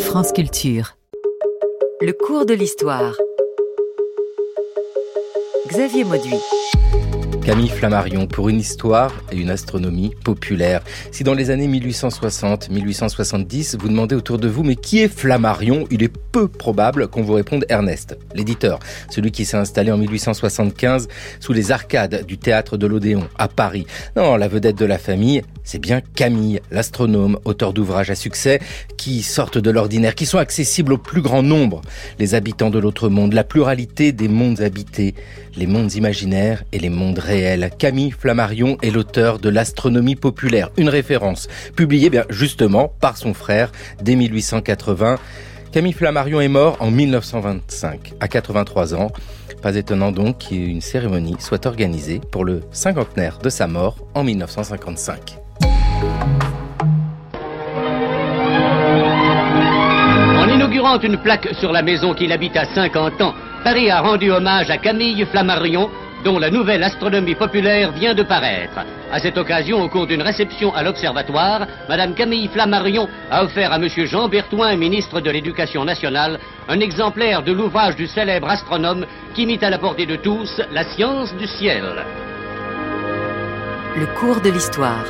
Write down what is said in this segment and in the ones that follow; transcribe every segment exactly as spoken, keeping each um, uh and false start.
France Culture. Le cours de l'histoire. Xavier Mauduit. Camille Flammarion pour une histoire et une astronomie populaire. Si dans les années mille huit cent soixante à mille huit cent soixante-dix, vous demandez autour de vous, mais qui est Flammarion ? Il est peu probable qu'on vous réponde Ernest, l'éditeur. Celui qui s'est installé en mille huit cent soixante-quinze sous les arcades du théâtre de l'Odéon à Paris. Non, la vedette de la famille, c'est bien Camille, l'astronome, auteur d'ouvrages à succès qui sortent de l'ordinaire, qui sont accessibles au plus grand nombre. Les habitants de l'autre monde, la pluralité des mondes habités, les mondes imaginaires et les mondes réels. Camille Flammarion est l'auteur de l'astronomie populaire, une référence publiée bien justement par son frère dès mille huit cent quatre-vingts. Camille Flammarion est mort en mille neuf cent vingt-cinq, à quatre-vingt-trois ans. Pas étonnant donc qu'une cérémonie soit organisée pour le cinquantenaire de sa mort en mille neuf cent cinquante-cinq. En inaugurant une plaque sur la maison qu'il habite à cinquante ans, Paris a rendu hommage à Camille Flammarion, dont la nouvelle astronomie populaire vient de paraître. À cette occasion, au cours d'une réception à l'Observatoire, Madame Camille Flammarion a offert à Monsieur Jean Berthoin, ministre de l'Éducation nationale, un exemplaire de l'ouvrage du célèbre astronome qui mit à la portée de tous la science du ciel. Le cours de l'histoire.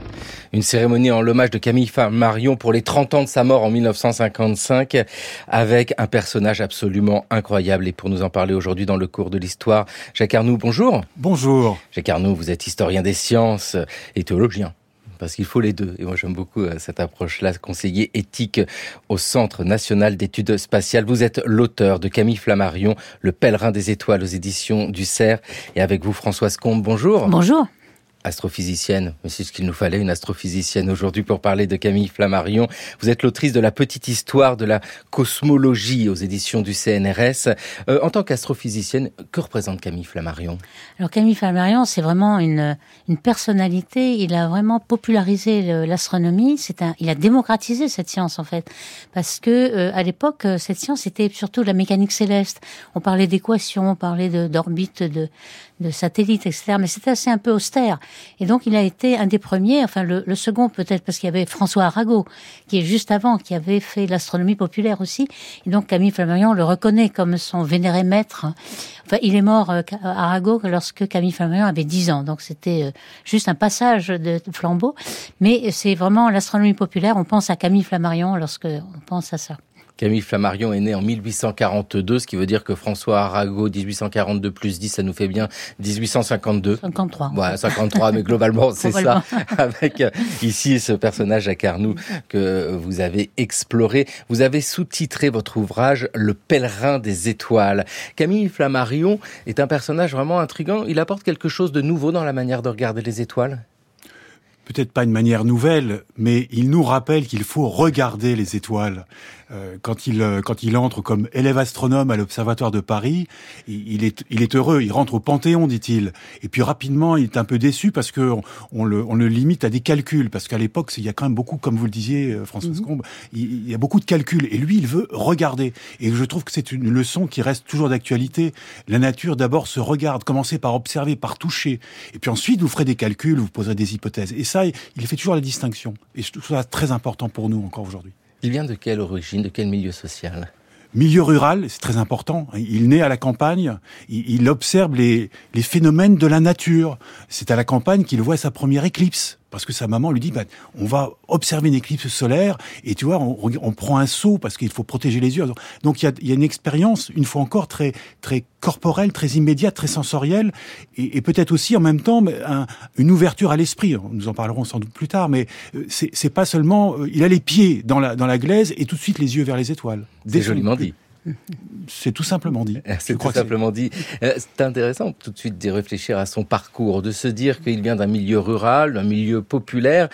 Une cérémonie en l'hommage de Camille Flammarion pour les trente ans de sa mort en mille neuf cent cinquante-cinq avec un personnage absolument incroyable. Et pour nous en parler aujourd'hui dans le cours de l'histoire, Jacques Arnoux, bonjour. Bonjour. Jacques Arnoux, vous êtes historien des sciences et théologien. Parce qu'il faut les deux. Et moi, j'aime beaucoup cette approche-là. Conseiller éthique au Centre national d'études spatiales. Vous êtes l'auteur de Camille Flammarion, Le pèlerin des étoiles aux éditions du Cerf. Et avec vous, Françoise Combe, bonjour. Bonjour. Astrophysicienne, mais c'est ce qu'il nous fallait, une astrophysicienne aujourd'hui pour parler de Camille Flammarion. Vous êtes l'autrice de La petite histoire de la cosmologie aux éditions du C N R S. Euh, en tant qu'astrophysicienne, que représente Camille Flammarion ? Alors Camille Flammarion, c'est vraiment une, une personnalité. Il a vraiment popularisé le, l'astronomie. C'est un, il a démocratisé cette science en fait, parce que euh, à l'époque, cette science était surtout la mécanique céleste. On parlait d'équations, on parlait de, d'orbites, de, de satellites, et cetera. Mais c'était assez un peu austère. Et donc, il a été un des premiers, enfin le, le second peut-être, parce qu'il y avait François Arago, qui est juste avant, qui avait fait l'astronomie populaire aussi. Et donc, Camille Flammarion le reconnaît comme son vénéré maître. Enfin, il est mort, euh, Arago, lorsque Camille Flammarion avait dix ans. Donc, c'était euh, juste un passage de flambeau. Mais c'est vraiment l'astronomie populaire. On pense à Camille Flammarion lorsque on pense à ça. Camille Flammarion est né en mille huit cent quarante-deux, ce qui veut dire que François Arago, dix-huit cent quarante-deux plus dix, ça nous fait bien dix-huit cent cinquante-deux. cinquante-trois. Ouais, cinquante-trois, mais globalement, c'est ça. Avec euh, ici ce personnage, Jacques Arnoux, que vous avez exploré. Vous avez sous-titré votre ouvrage « Le pèlerin des étoiles ». Camille Flammarion est un personnage vraiment intriguant. Il apporte quelque chose de nouveau dans la manière de regarder les étoiles ? Peut-être pas une manière nouvelle, mais il nous rappelle qu'il faut regarder les étoiles. Euh, quand il euh, quand il entre comme élève astronome à l'Observatoire de Paris, il, il est il est heureux, il rentre au Panthéon, dit-il. Et puis rapidement, il est un peu déçu parce que on, on le on le limite à des calculs, parce qu'à l'époque, il y a quand même beaucoup, comme vous le disiez, Françoise Combe, il, il y a beaucoup de calculs. Et lui, il veut regarder. Et je trouve que c'est une leçon qui reste toujours d'actualité. La nature, d'abord, se regarde. Commencez par observer, par toucher. Et puis ensuite, vous ferez des calculs, vous poserez des hypothèses. Et ça, il fait toujours la distinction. Et je trouve ça très important pour nous encore aujourd'hui. Il vient de quelle origine, de quel milieu social ? Milieu rural, c'est très important. Il naît à la campagne, il observe les, les phénomènes de la nature. C'est à la campagne qu'il voit sa première éclipse. Parce que sa maman lui dit, bah, on va observer une éclipse solaire, et tu vois, on, on prend un seau parce qu'il faut protéger les yeux. Donc il y a, il y a une expérience, une fois encore, très, très corporelle, très immédiate, très sensorielle, et, et peut-être aussi en même temps un, une ouverture à l'esprit. Nous en parlerons sans doute plus tard, mais c'est, c'est pas seulement, il a les pieds dans la, dans la glaise et tout de suite les yeux vers les étoiles. C'est joliment dit. C'est tout simplement dit. C'est tout simplement dit. C'est intéressant tout de suite d'y réfléchir à son parcours, de se dire qu'il vient d'un milieu rural, d'un milieu populaire.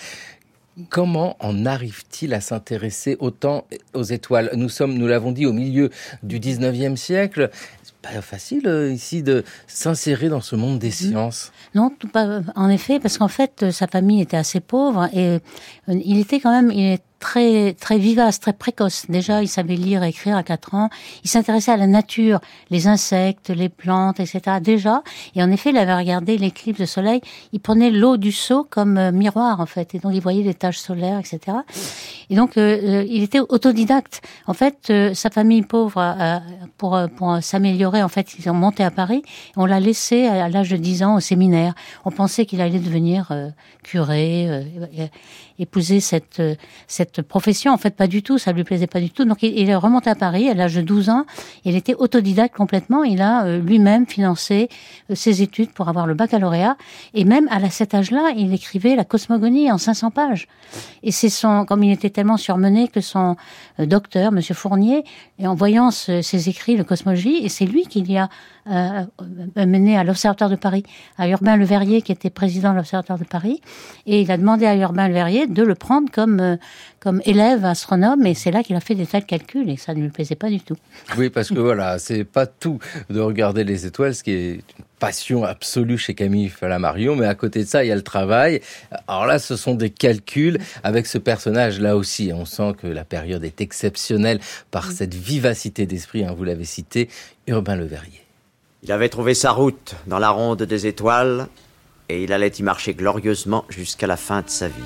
Comment en arrive-t-il à s'intéresser autant aux étoiles ? Nous sommes, nous l'avons dit, au milieu du dix-neuvième siècle. C'est pas facile euh, ici de s'insérer dans ce monde des sciences. Non, pas, en effet, parce qu'en fait, sa famille était assez pauvre et euh, il était quand même, il est très très vivace, très précoce. Déjà, il savait lire et écrire à quatre ans. Il s'intéressait à la nature, les insectes, les plantes, et cetera. Déjà, et en effet, il avait regardé l'éclipse de soleil. Il prenait l'eau du seau comme euh, miroir, en fait, et donc il voyait les taches solaires, et cetera. Et donc, euh, il était autodidacte. En fait, euh, sa famille pauvre, euh, pour pour s'améliorer, en fait, ils ont monté à Paris. On l'a laissé à l'âge de dix ans au séminaire. On pensait qu'il allait devenir euh, curé, euh, épouser cette cette profession. En fait, pas du tout, ça lui plaisait pas du tout. Donc, il, il est remonté à Paris à l'âge de douze ans. Il était autodidacte complètement. Il a euh, lui-même financé euh, ses études pour avoir le baccalauréat. Et même à cet âge-là, il écrivait la cosmogonie en cinq cents pages. Et c'est son, comme il était tellement surmené que son euh, docteur, Monsieur Fournier, et en voyant ce, ses écrits de cosmologie, et c'est lui qui l'y a euh, mené à l'Observatoire de Paris, à Urbain Le Verrier, qui était président de l'Observatoire de Paris, et il a demandé à Urbain Le Verrier de le prendre comme euh, comme élève astronome, et c'est là qu'il a fait des tas de calculs, et ça ne lui plaisait pas du tout. Oui, parce que voilà, c'est pas tout de regarder les étoiles, ce qui est une passion absolue chez Camille Flammarion, mais à côté de ça, il y a le travail. Alors là, ce sont des calculs avec ce personnage-là aussi. On sent que la période est exceptionnelle par cette vivacité d'esprit, hein, vous l'avez cité, Urbain Le Verrier. Il avait trouvé sa route dans la ronde des étoiles et il allait y marcher glorieusement jusqu'à la fin de sa vie.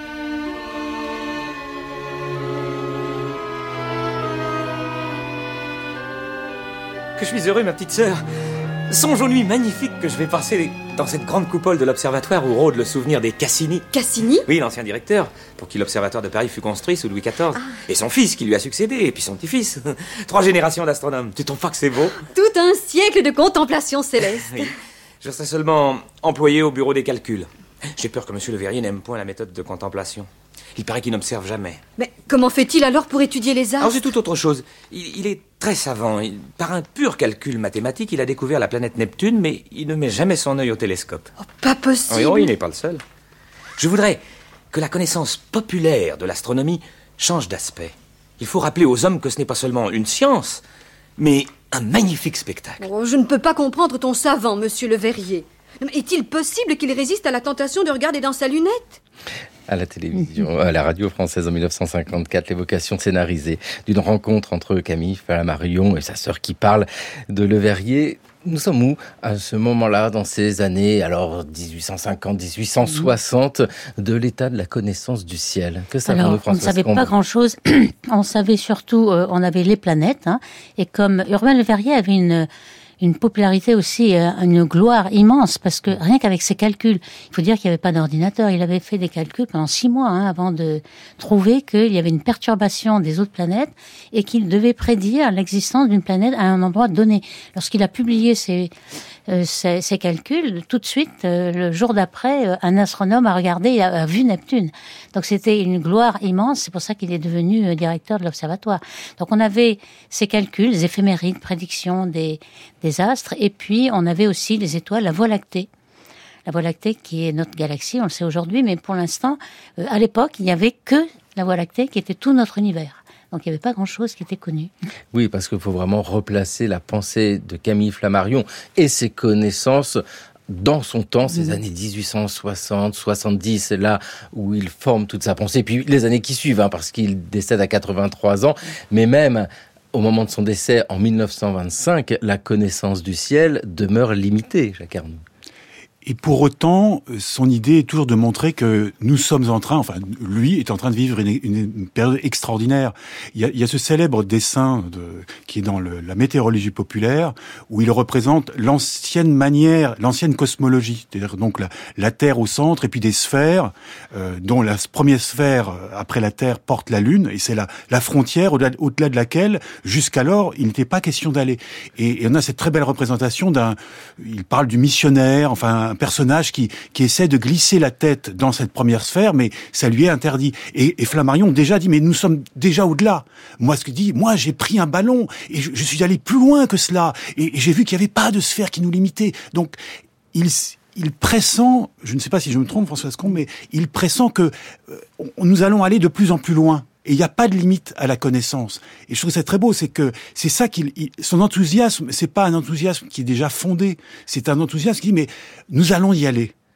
Que je suis heureux, ma petite sœur. Songe aux nuits magnifiques que je vais passer dans cette grande coupole de l'observatoire où rôde le souvenir des Cassini. Cassini ? Oui, l'ancien directeur, pour qui l'observatoire de Paris fut construit sous Louis quatorze. Ah. Et son fils qui lui a succédé, et puis son petit-fils. Trois générations d'astronomes. Tu trouves pas que c'est beau ? Tout un siècle de contemplation céleste. Oui. Je serai seulement employé au bureau des calculs. J'ai peur que Monsieur Le Verrier n'aime point la méthode de contemplation. Il paraît qu'il n'observe jamais. Mais comment fait-il alors pour étudier les astres ? Alors c'est tout autre chose. Il, il est très savant. Il, par un pur calcul mathématique, il a découvert la planète Neptune, mais il ne met jamais son œil au télescope. Oh, pas possible. Oui, oui, il n'est pas le seul. Je voudrais que la connaissance populaire de l'astronomie change d'aspect. Il faut rappeler aux hommes que ce n'est pas seulement une science, mais un magnifique spectacle. Oh, je ne peux pas comprendre ton savant, Monsieur Le Verrier. Est-il possible qu'il résiste à la tentation de regarder dans sa lunette ? À la télévision, à la radio française en dix-neuf cent cinquante-quatre, l'évocation scénarisée d'une rencontre entre Camille Flammarion et sa sœur qui parle de Le Verrier. Nous sommes où à ce moment-là, dans ces années, alors dix-huit cent cinquante, dix-huit cent soixante, de l'état de la connaissance du ciel? Que savons-nous, Françoise? On ne savait pas grand-chose. On savait surtout, euh, on avait les planètes, hein, et comme Urbain Le Verrier avait une une popularité aussi, une gloire immense, parce que rien qu'avec ses calculs, il faut dire qu'il n'y avait pas d'ordinateur, il avait fait des calculs pendant six mois hein, avant de trouver qu'il y avait une perturbation des autres planètes et qu'il devait prédire l'existence d'une planète à un endroit donné. Lorsqu'il a publié ses, euh, ses, ses calculs, tout de suite, euh, le jour d'après, euh, un astronome a regardé et a, a vu Neptune. Donc c'était une gloire immense, c'est pour ça qu'il est devenu euh, directeur de l'observatoire. Donc on avait ces calculs, les éphémérides, prédictions des des astres, et puis on avait aussi les étoiles, la Voie lactée. La Voie lactée qui est notre galaxie, on le sait aujourd'hui, mais pour l'instant, euh, à l'époque, il n'y avait que la Voie lactée qui était tout notre univers. Donc il n'y avait pas grand-chose qui était connu. Oui, parce qu'il faut vraiment replacer la pensée de Camille Flammarion et ses connaissances dans son temps, ces mmh. années dix-huit cent soixante, soixante-dix, c'est là où il forme toute sa pensée. Puis les années qui suivent, hein, parce qu'il décède à quatre-vingt-trois ans, mais même au moment de son décès, en dix-neuf cent vingt-cinq, la connaissance du ciel demeure limitée, Jacques Arnoux. Et pour autant, son idée est toujours de montrer que nous sommes en train, enfin, lui est en train de vivre une, une période extraordinaire. Il y a, il y a ce célèbre dessin de, qui est dans le, la météorologie populaire, où il représente l'ancienne manière, l'ancienne cosmologie, c'est-à-dire donc la, la Terre au centre et puis des sphères, euh, dont la première sphère après la Terre porte la Lune, et c'est la, la frontière au-delà, au-delà de laquelle, jusqu'alors, il n'était pas question d'aller. Et, et on a cette très belle représentation d'un, il parle du missionnaire, enfin, un personnage qui, qui essaie de glisser la tête dans cette première sphère, mais ça lui est interdit. Et, et Flammarion déjà dit, mais nous sommes déjà au-delà. Moi, ce que dit, moi, j'ai pris un ballon et je, je suis allé plus loin que cela. Et, et j'ai vu qu'il n'y avait pas de sphère qui nous limitait. Donc, il, il pressent, je ne sais pas si je me trompe, François Ascombe, mais il pressent que euh, nous allons aller de plus en plus loin. Et il n'y a pas de limite à la connaissance. Et je trouve ça très beau, c'est que c'est ça qu'il, il, son enthousiasme, c'est pas un enthousiasme qui est déjà fondé. C'est un enthousiasme qui dit, mais nous allons y aller.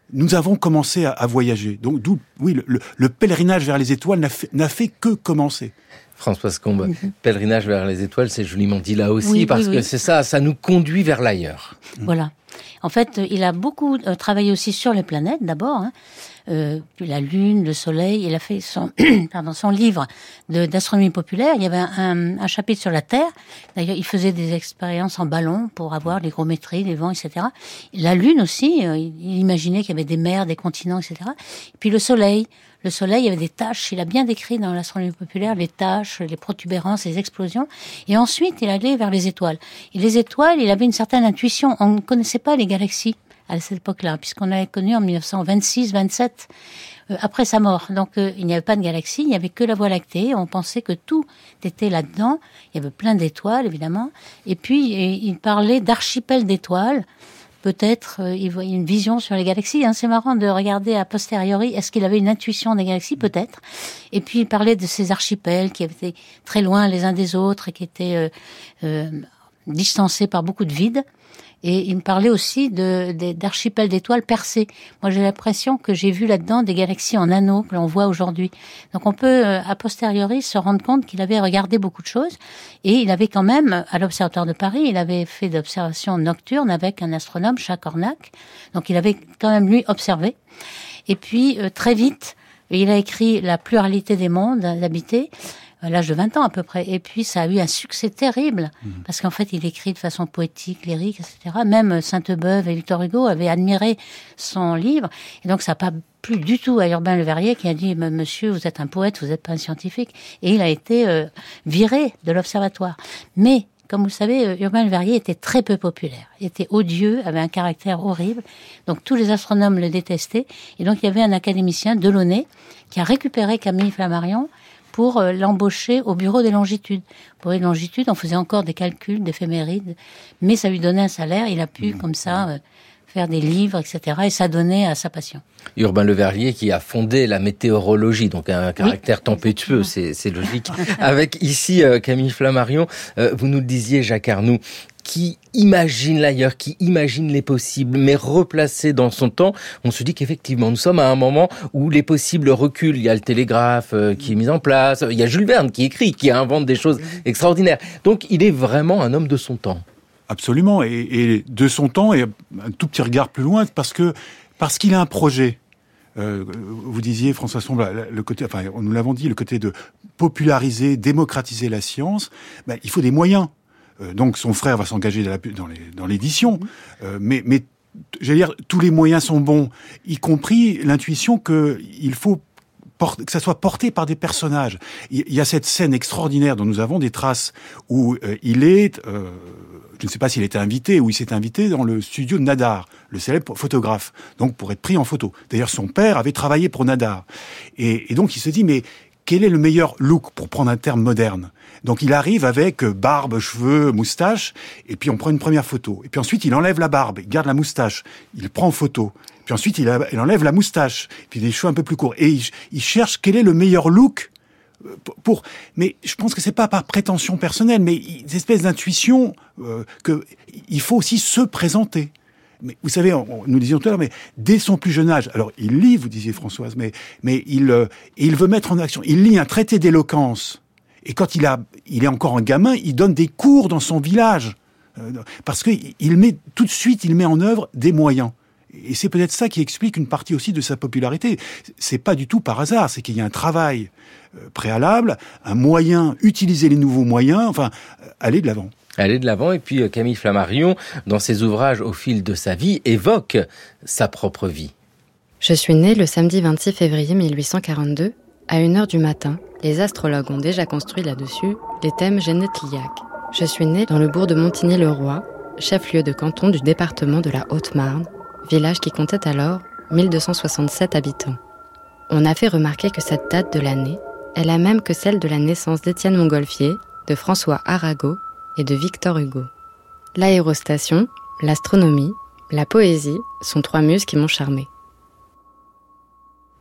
nous avons commencé à, à voyager. Donc, d'où, oui, le, le, le pèlerinage vers les étoiles n'a fait, n'a fait que commencer. Françoise Combe, mm-hmm. pèlerinage vers les étoiles, c'est joliment dit là aussi, oui, parce oui, que oui. c'est ça, ça nous conduit vers l'ailleurs. Voilà. En fait, il a beaucoup euh, travaillé aussi sur les planètes, d'abord, hein. euh, la Lune, le Soleil. Il a fait son, pardon, son livre de, d'astronomie populaire. Il y avait un, un, un chapitre sur la Terre. D'ailleurs, il faisait des expériences en ballon pour avoir l'hygrométrie, les vents, et cetera. La Lune aussi, euh, il imaginait qu'il y avait des mers, des continents, et cetera. Et puis le Soleil. Le Soleil, il y avait des taches. Il a bien décrit dans l'astronomie populaire les taches, les protubérances, les explosions. Et ensuite, il allait vers les étoiles. Et les étoiles, il avait une certaine intuition. On ne connaissait pas les galaxies à cette époque-là, puisqu'on l'avait connu en dix-neuf cent vingt-six vingt-sept, euh, après sa mort. Donc, euh, il n'y avait pas de galaxie, il n'y avait que la Voie lactée. On pensait que tout était là-dedans. Il y avait plein d'étoiles, évidemment. Et puis, il parlait d'archipels d'étoiles. Peut-être euh, il voyait une vision sur les galaxies. Hein. C'est marrant de regarder a posteriori. Est-ce qu'il avait une intuition des galaxies? Peut-être. Et puis il parlait de ces archipels qui étaient très loin les uns des autres et qui étaient euh, euh, distancés par beaucoup de vide. Et il me parlait aussi de, de, d'archipels d'étoiles percés. Moi, j'ai l'impression que j'ai vu là-dedans des galaxies en anneaux que l'on voit aujourd'hui. Donc, on peut, euh, a posteriori, se rendre compte qu'il avait regardé beaucoup de choses. Et il avait quand même, à l'Observatoire de Paris, il avait fait d'observations nocturnes avec un astronome, Jacques Cornac. Donc, il avait quand même, lui, observé. Et puis, euh, très vite, il a écrit La pluralité des mondes habités, à l'âge de vingt ans à peu près. Et puis, ça a eu un succès terrible, mmh. parce qu'en fait, il écrit de façon poétique, lyrique, et cetera. Même Sainte-Beuve et Victor Hugo avaient admiré son livre. Et donc, ça n'a pas plu du tout à Urbain Le Verrier, qui a dit « Monsieur, vous êtes un poète, vous n'êtes pas un scientifique ». Et il a été euh, viré de l'Observatoire. Mais, comme vous le savez, Urbain Le Verrier était très peu populaire. Il était odieux, avait un caractère horrible. Donc, tous les astronomes le détestaient. Et donc, il y avait un académicien, Delaunay, qui a récupéré Camille Flammarion pour euh, l'embaucher au bureau des longitudes. Pour les longitudes, on faisait encore des calculs d'éphémérides, mais ça lui donnait un salaire. Il a pu, comme ça, euh, faire des livres, et cetera. Et ça donnait à sa passion. Urbain Le Verrier qui a fondé la météorologie, donc un caractère oui, tempétueux, c'est, c'est logique. Avec ici euh, Camille Flammarion, euh, vous nous le disiez, Jacques Arnoux, qui imagine l'ailleurs, qui imagine les possibles, mais replacé dans son temps, on se dit qu'effectivement, nous sommes à un moment où les possibles reculent. Il y a le télégraphe euh, qui est mis en place, il y a Jules Verne qui écrit, qui invente des choses extraordinaires. Donc, il est vraiment un homme de son temps. Absolument, et, et de son temps, et un tout petit regard plus loin, parce que parce qu'il a un projet. Euh, vous disiez, François Sombre, le côté, enfin, nous l'avons dit, le côté de populariser, démocratiser la science. Ben, il faut des moyens. Euh, donc, son frère va s'engager dans, la, dans, les, dans l'édition, euh, mais, mais j'allais dire, tous les moyens sont bons, y compris l'intuition que il faut porter, que ça soit porté par des personnages. Il y a cette scène extraordinaire dont nous avons des traces où euh, il est, euh, je ne sais pas s'il était invité ou il s'est invité dans le studio de Nadar, le célèbre photographe, donc pour être pris en photo. D'ailleurs, son père avait travaillé pour Nadar. Et, et donc, il se dit, mais quel est le meilleur look, pour prendre un terme moderne? Donc, il arrive avec barbe, cheveux, moustache, et puis on prend une première photo. Et puis ensuite, il enlève la barbe, il garde la moustache, il prend en photo. Puis ensuite, il, a, il enlève la moustache, puis des cheveux un peu plus courts. Et il, il cherche quel est le meilleur look pour. Mais je pense que c'est pas par prétention personnelle, mais des espèces d'intuition euh, que il faut aussi se présenter. Mais vous savez, on, on, nous disions tout à l'heure, mais dès son plus jeune âge, alors il lit, vous disiez Françoise, mais mais il euh, il veut mettre en action. Il lit un traité d'éloquence. Et quand il a, il est encore un gamin, il donne des cours dans son village euh, parce que il met tout de suite, il met en œuvre des moyens. Et c'est peut-être ça qui explique une partie aussi de sa popularité. C'est pas du tout par hasard, c'est qu'il y a un travail préalable, un moyen, utiliser les nouveaux moyens, enfin, aller de l'avant. Aller de l'avant, et puis Camille Flammarion, dans ses ouvrages au fil de sa vie, évoque sa propre vie. Je suis née le samedi vingt-six février mille huit cent quarante-deux. À une heure du matin, les astrologues ont déjà construit là-dessus les thèmes génétiliaques. Je suis née dans le bourg de Montigny-le-Roi, chef-lieu de canton du département de la Haute-Marne, village qui comptait alors mille deux cent soixante-sept habitants. On a fait remarquer que cette date de l'année est la même que celle de la naissance d'Étienne Montgolfier, de François Arago et de Victor Hugo. L'aérostation, l'astronomie, la poésie sont trois muses qui m'ont charmée.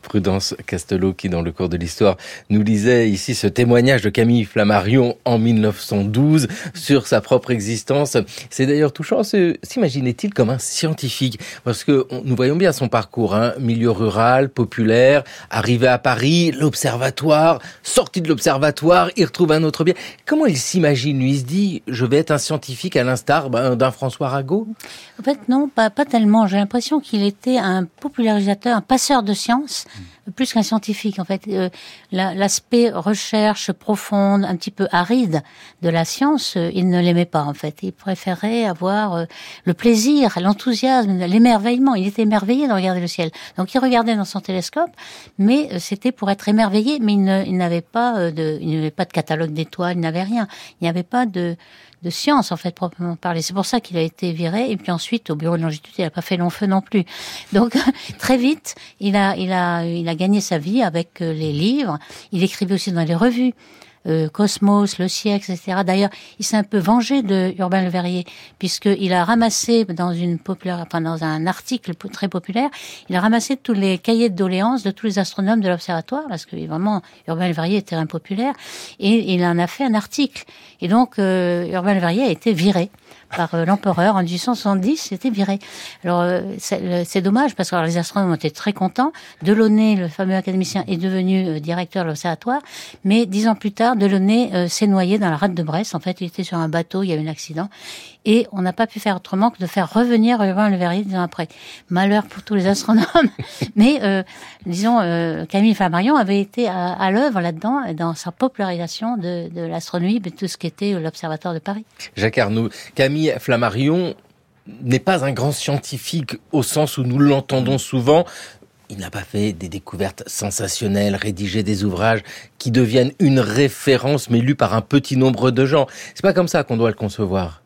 Prudence Castelot qui, dans le cours de l'histoire, nous lisait ici ce témoignage de Camille Flammarion en mille neuf cent douze sur sa propre existence. C'est d'ailleurs touchant. S'imaginait-il comme un scientifique? Parce que on, nous voyons bien son parcours, hein, milieu rural, populaire, arrivé à Paris, l'observatoire, sorti de l'observatoire, il retrouve un autre bien. Comment il s'imagine, lui? Il se dit, je vais être un scientifique à l'instar ben, d'un François Arago? En fait, non, pas, pas tellement. J'ai l'impression qu'il était un popularisateur, un passeur de science, mmh. plus qu'un scientifique. En fait, euh, la, l'aspect recherche profonde, un petit peu aride de la science, euh, il ne l'aimait pas. En fait, il préférait avoir euh, le plaisir, l'enthousiasme, l'émerveillement. Il était émerveillé de regarder le ciel. Donc, il regardait dans son télescope, mais euh, c'était pour être émerveillé. Mais il, ne, il n'avait pas euh, de, il n'avait pas de catalogue d'étoiles, il n'avait rien. Il n'y avait pas de de science, en fait, proprement parler. C'est pour ça qu'il a été viré. Et puis ensuite, au bureau de longitude, il n'a pas fait long feu non plus. Donc, très vite, il a, il a, il a gagné sa vie avec les livres. Il écrivait aussi dans les revues. Euh, Cosmos, Le Siècle, et cetera. D'ailleurs, il s'est un peu vengé de Urbain Le Verrier, puisqu'il a ramassé dans une populaire, enfin, dans un article très populaire, il a ramassé tous les cahiers de doléances de tous les astronomes de l'observatoire, parce que vraiment, Urbain Le Verrier était impopulaire, et il en a fait un article. Et donc, euh, Urbain Le Verrier a été viré par euh, l'empereur en dix-huit cent soixante-dix, il était viré. Alors, euh, c'est, c'est dommage, parce que alors, les astronomes ont été très contents. Delaunay, le fameux académicien, est devenu euh, directeur de l'observatoire, mais dix ans plus tard, Delaunay euh, s'est noyé dans la rade de Brest. En fait, il était sur un bateau, il y a eu un accident. Et on n'a pas pu faire autrement que de faire revenir Urbain Le Verrier dix ans après. Malheur pour tous les astronomes. Mais, euh, disons, euh, Camille Flammarion avait été à, à l'œuvre là-dedans, dans sa popularisation de, de l'astronomie, de tout ce qui était l'Observatoire de Paris. Jacques Arnaud, Camille Flammarion n'est pas un grand scientifique au sens où nous l'entendons souvent. Il n'a pas fait des découvertes sensationnelles, rédigé des ouvrages qui deviennent une référence, mais lus par un petit nombre de gens. C'est pas comme ça qu'on doit le concevoir.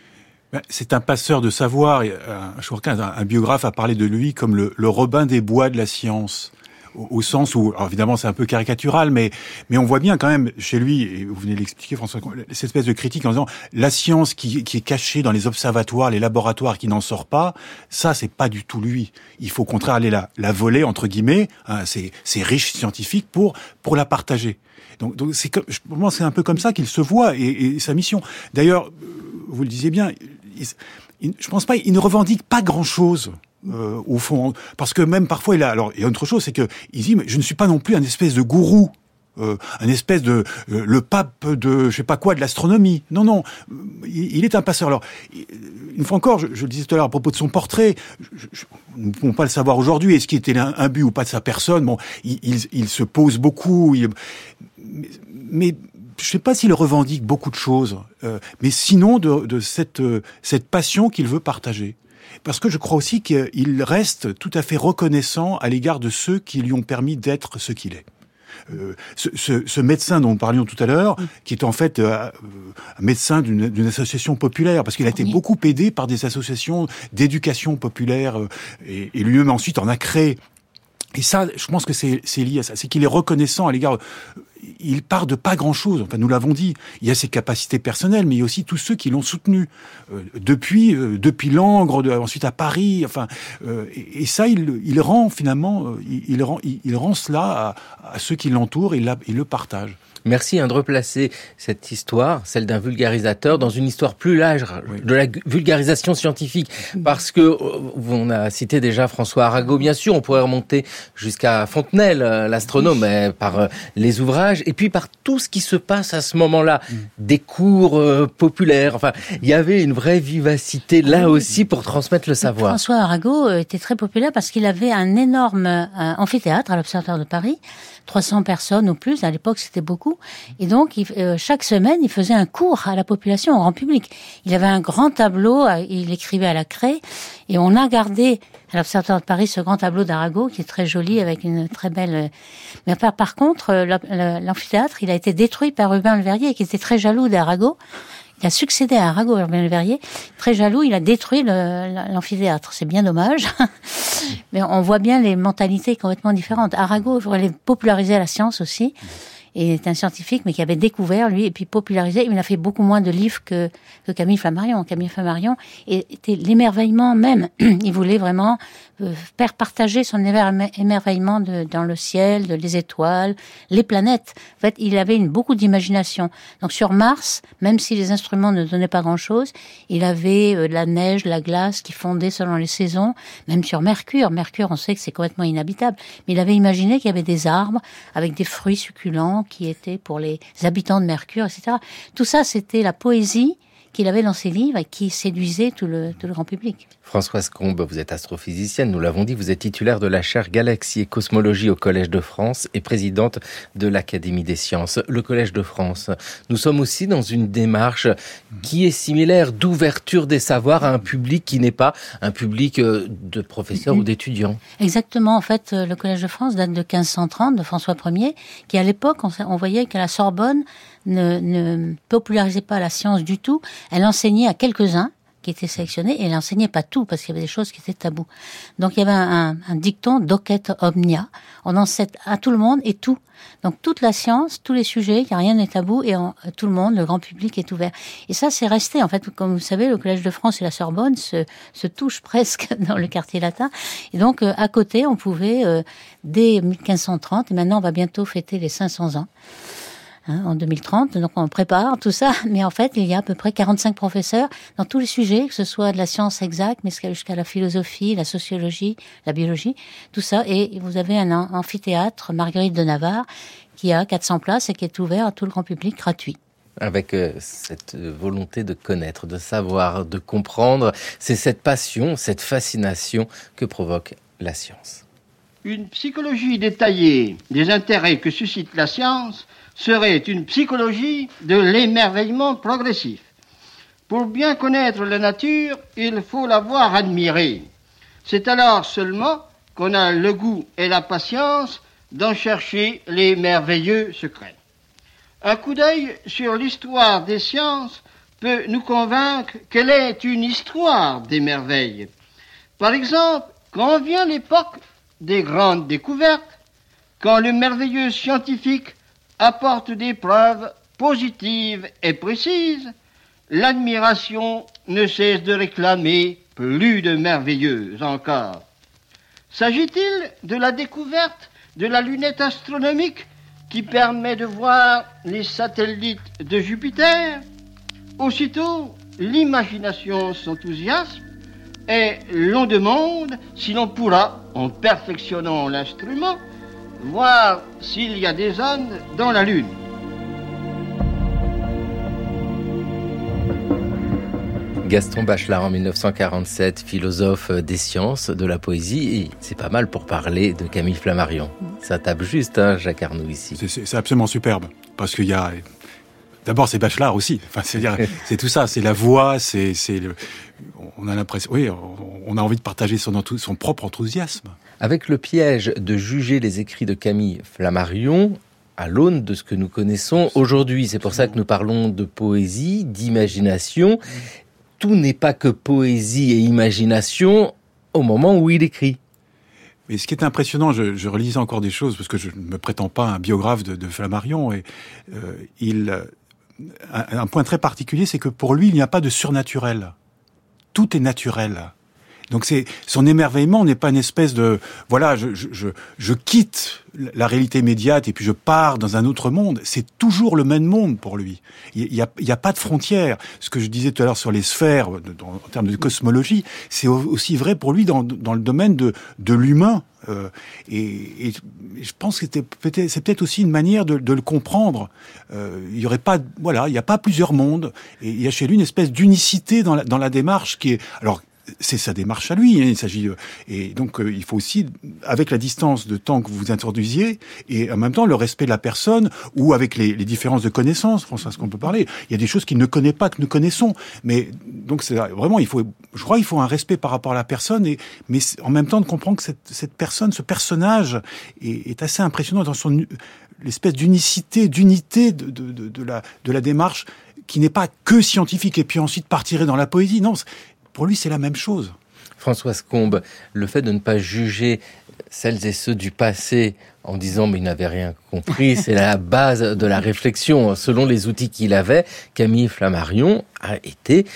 C'est un passeur de savoir. Je crois qu'un un biographe a parlé de lui comme le, le Robin des Bois de la science. Au, au sens où, alors évidemment, c'est un peu caricatural, mais mais on voit bien quand même chez lui, et vous venez de l'expliquer, François, cette espèce de critique en disant la science qui, qui est cachée dans les observatoires, les laboratoires, qui n'en sort pas, ça c'est pas du tout lui. Il faut au contraire aller la, la voler entre guillemets, hein, ces ces riches scientifiques pour pour la partager. Donc, donc c'est comme, pour moi, c'est un peu comme ça qu'il se voit et, et sa mission. D'ailleurs, vous le disiez bien, il, il, je pense pas, il ne revendique pas grand-chose. Euh, au fond, parce que même parfois il a, alors il y a autre chose, c'est que il dit mais je ne suis pas non plus un espèce de gourou, euh, un espèce de euh, le pape de je sais pas quoi de l'astronomie. Non non, il, il est un passeur. Alors une fois encore, je, je le disais tout à l'heure à propos de son portrait, je, je, nous ne pouvons pas le savoir aujourd'hui. Est-ce qu'il était un, un but ou pas de sa personne? Bon, il, il, il se pose beaucoup, il, mais, mais je ne sais pas s'il revendique beaucoup de choses, euh, mais sinon de, de cette euh, cette passion qu'il veut partager. Parce que je crois aussi qu'il reste tout à fait reconnaissant à l'égard de ceux qui lui ont permis d'être ce qu'il est. Euh, ce, ce, ce médecin dont nous parlions tout à l'heure, qui est en fait euh, un médecin d'une, d'une association populaire, parce qu'il a été oui. beaucoup aidé par des associations d'éducation populaire, euh, et, et lui-même ensuite en a créé. Et ça, je pense que c'est, c'est lié à ça. C'est qu'il est reconnaissant à l'égard... Il part de pas grand-chose, enfin nous l'avons dit. Il y a ses capacités personnelles, mais il y a aussi tous ceux qui l'ont soutenu. Euh, depuis euh, depuis Langres, de, ensuite à Paris, enfin... Euh, et, et ça, il, il rend finalement... Euh, il, il, rend, il, il rend cela à, à ceux qui l'entourent et il, il le partage. Merci hein, de replacer cette histoire, celle d'un vulgarisateur, dans une histoire plus large oui. de la vulgarisation scientifique. Parce que, on a cité déjà François Arago, bien sûr, on pourrait remonter jusqu'à Fontenelle, l'astronome, oui. par les ouvrages, et puis par tout ce qui se passe à ce moment-là. Mm. Des cours euh, populaires, enfin, il y avait une vraie vivacité là aussi pour transmettre le savoir. François Arago était très populaire parce qu'il avait un énorme euh, amphithéâtre à l'Observatoire de Paris, trois cents personnes ou plus, à l'époque c'était beaucoup. Et donc, il, euh, chaque semaine, il faisait un cours à la population, au grand public. Il avait un grand tableau, il écrivait à la craie, et on a gardé à l'Observatoire de Paris ce grand tableau d'Arago, qui est très joli, avec une très belle... Mais par, par contre, l'amphithéâtre, il a été détruit par Urbain Le Verrier, qui était très jaloux d'Arago. Il a succédé à Arago, Urbain Le Verrier. Très jaloux, il a détruit le, l'amphithéâtre. C'est bien dommage. Mais on voit bien les mentalités complètement différentes. Arago voulait populariser la science aussi. Et il est un scientifique, mais qui avait découvert, lui, et puis popularisé. Il a fait beaucoup moins de livres que, que Camille Flammarion. Camille Flammarion était l'émerveillement même. Il voulait vraiment euh, faire partager son émer- émerveillement de, dans le ciel, de les étoiles, les planètes. En fait, il avait une, beaucoup d'imagination. Donc sur Mars, même si les instruments ne donnaient pas grand-chose, il avait euh, la neige, la glace qui fondait selon les saisons. Même sur Mercure. Mercure, on sait que c'est complètement inhabitable. Mais il avait imaginé qu'il y avait des arbres avec des fruits succulents qui étaient pour les habitants de Mercure, et cetera. Tout ça, c'était la poésie qu'il avait dans ses livres et qui séduisait tout le, tout le grand public. Françoise Combe, vous êtes astrophysicienne, nous l'avons dit, vous êtes titulaire de la chaire Galaxie et Cosmologie au Collège de France et présidente de l'Académie des sciences. Le Collège de France, nous sommes aussi dans une démarche qui est similaire d'ouverture des savoirs à un public qui n'est pas un public de professeurs mmh. ou d'étudiants. Exactement, en fait, le Collège de France date de quinze cent trente, de François Ier, qui à l'époque, on, on voyait qu'à la Sorbonne, ne, ne popularisait pas la science du tout. Elle enseignait à quelques-uns qui étaient sélectionnés, et elle enseignait pas tout, parce qu'il y avait des choses qui étaient tabous. Donc il y avait un, un dicton, docet omnia, on enseigne à tout le monde et tout. Donc toute la science, tous les sujets, il n'y a rien n'est tabou, et en, tout le monde, le grand public est ouvert. Et ça, c'est resté, en fait, comme vous savez, le Collège de France et la Sorbonne se, se touchent presque dans le quartier latin. Et donc, euh, à côté, on pouvait, euh, dès quinze cent trente, et maintenant on va bientôt fêter les cinq cents ans, Hein, en deux mille trente, donc on prépare tout ça, mais en fait, il y a à peu près quarante-cinq professeurs dans tous les sujets, que ce soit de la science exacte, mais jusqu'à la philosophie, la sociologie, la biologie, tout ça, et vous avez un amphithéâtre, Marguerite de Navarre, qui a quatre cents places et qui est ouvert à tout le grand public, gratuit. Avec euh, cette volonté de connaître, de savoir, de comprendre, c'est cette passion, cette fascination que provoque la science. Une psychologie détaillée des intérêts que suscite la science serait une psychologie de l'émerveillement progressif. Pour bien connaître la nature, il faut l'avoir admirée. C'est alors seulement qu'on a le goût et la patience d'en chercher les merveilleux secrets. Un coup d'œil sur l'histoire des sciences peut nous convaincre qu'elle est une histoire des merveilles. Par exemple, quand vient l'époque des grandes découvertes, quand le merveilleux scientifique apporte des preuves positives et précises, l'admiration ne cesse de réclamer plus de merveilleux encore. S'agit-il de la découverte de la lunette astronomique qui permet de voir les satellites de Jupiter? Aussitôt, l'imagination s'enthousiasme et l'on demande si l'on pourra, en perfectionnant l'instrument, voir s'il y a des hommes dans la Lune. Gaston Bachelard en mille neuf cent quarante-sept, philosophe des sciences, de la poésie, et c'est pas mal pour parler de Camille Flammarion. Ça tape juste, hein, Jacques Arnoux, ici. C'est, c'est, c'est absolument superbe, parce qu'il y a... D'abord, c'est Bachelard aussi. Enfin, c'est-à-dire, c'est tout ça, c'est la voix, c'est, c'est le... On a l'impression... Oui, on a envie de partager son, enthous... son propre enthousiasme. Avec le piège de juger les écrits de Camille Flammarion à l'aune de ce que nous connaissons aujourd'hui. C'est pour ça que nous parlons de poésie, d'imagination. Tout n'est pas que poésie et imagination au moment où il écrit. Mais ce qui est impressionnant, je, je relisais encore des choses, parce que je ne me prétends pas un biographe de, de Flammarion, et euh, il... Un, un point très particulier, c'est que pour lui, il n'y a pas de surnaturel. Tout est naturel. Donc c'est son émerveillement n'est pas une espèce de voilà je je je, je quitte la réalité immédiate et puis je pars dans un autre monde. C'est toujours le même monde pour lui. Il y a il y a pas de frontières. Ce que je disais tout à l'heure sur les sphères dans, en termes de cosmologie, c'est aussi vrai pour lui dans dans le domaine de de l'humain. Euh, et, et je pense que c'était peut-être, c'est peut-être aussi une manière de, de le comprendre. Euh, il y aurait pas, voilà, il n'y a pas plusieurs mondes. Et il y a chez lui une espèce d'unicité dans la, dans la démarche qui est, alors, c'est sa démarche à lui. Hein, il s'agit et donc euh, il faut aussi, avec la distance de temps que vous introduisiez, et en même temps le respect de la personne, ou avec les, les différences de connaissances, François, ce qu'on peut parler. Il y a des choses qu'il ne connaît pas que nous connaissons. Mais donc c'est vraiment, il faut, je crois, il faut un respect par rapport à la personne, et mais en même temps de comprendre que cette, cette personne, ce personnage, est, est assez impressionnant dans son l'espèce d'unicité, d'unité de, de, de, de la de la démarche qui n'est pas que scientifique et puis ensuite partirait dans la poésie. Non. Pour lui, c'est la même chose. Françoise Combe, le fait de ne pas juger Celles et ceux du passé, en disant mais il n'avait rien compris, c'est la base de la réflexion. Selon les outils qu'il avait, Camille Flammarion a été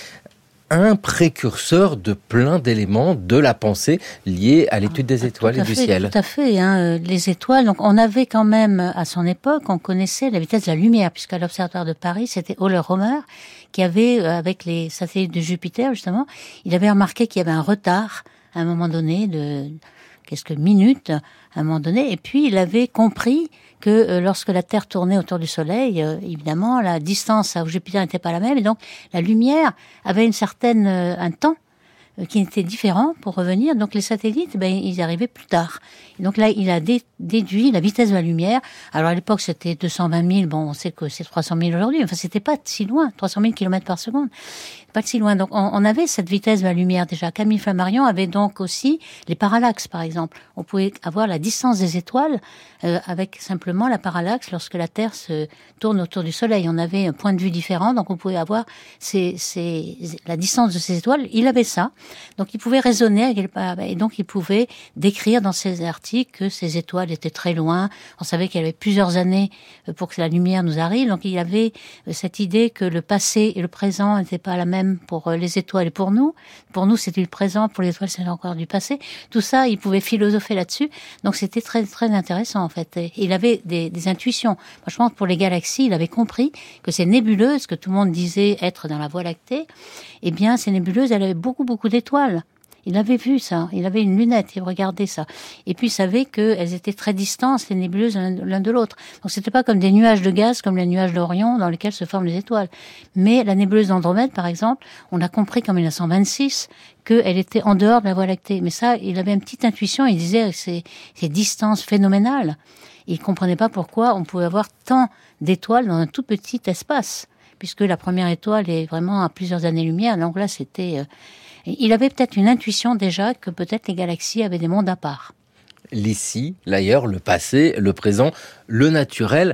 un précurseur de plein d'éléments de la pensée liés à l'étude des étoiles tout et du fait, ciel. Tout à fait, hein, les étoiles. Donc, on avait quand même, à son époque, on connaissait la vitesse de la lumière, puisqu'à l'Observatoire de Paris, c'était Euler-Romer qui avait, avec les satellites de Jupiter, justement, il avait remarqué qu'il y avait un retard, à un moment donné, de quelques minutes, à un moment donné, et puis il avait compris que euh, lorsque la Terre tournait autour du Soleil, euh, évidemment, la distance à Jupiter n'était pas la même, et donc la lumière avait une certaine euh, un temps euh, qui était différent pour revenir. Donc les satellites, ben ils arrivaient plus tard. Et donc là, il a dé- déduit la vitesse de la lumière. Alors à l'époque, c'était deux cent vingt mille. Bon, on sait que c'est trois cent mille aujourd'hui. Enfin, c'était pas si loin, trois cent mille kilomètres par seconde. Pas si loin. Donc, on, on avait cette vitesse de la lumière déjà. Camille Flammarion avait donc aussi les parallaxes, par exemple. On pouvait avoir la distance des étoiles euh, avec simplement la parallaxe lorsque la Terre se tourne autour du Soleil. On avait un point de vue différent, donc on pouvait avoir ces, ces, la distance de ces étoiles. Il avait ça. Donc, il pouvait raisonner avec les parallaxes. Et donc, il pouvait décrire dans ses articles que ces étoiles étaient très loin. On savait qu'il y avait plusieurs années pour que la lumière nous arrive. Donc, il y avait cette idée que le passé et le présent n'étaient pas la même pour les étoiles et pour nous. Pour nous, c'était le présent, pour les étoiles, c'était encore du passé. Tout ça, il pouvait philosopher là-dessus. Donc, c'était très, très intéressant, en fait. Et il avait des, des intuitions. Moi, je pense que pour les galaxies, il avait compris que ces nébuleuses, que tout le monde disait être dans la Voie lactée, eh bien, ces nébuleuses, elles avaient beaucoup, beaucoup d'étoiles. Il avait vu ça, il avait une lunette, il regardait ça. Et puis il savait qu'elles étaient très distantes, les nébuleuses, l'un de l'autre. Donc c'était pas comme des nuages de gaz, comme les nuages d'Orion, dans lesquels se forment les étoiles. Mais la nébuleuse d'Andromède, par exemple, on a compris qu'en mille neuf cent vingt-six, qu'elle était en dehors de la Voie lactée. Mais ça, il avait une petite intuition, il disait ces, ces distances phénoménales. Il comprenait pas pourquoi on pouvait avoir tant d'étoiles dans un tout petit espace, puisque la première étoile est vraiment à plusieurs années-lumière. Donc là, c'était... Euh, il avait peut-être une intuition déjà que peut-être les galaxies avaient des mondes à part. L'ici, l'ailleurs, le passé, le présent, le naturel,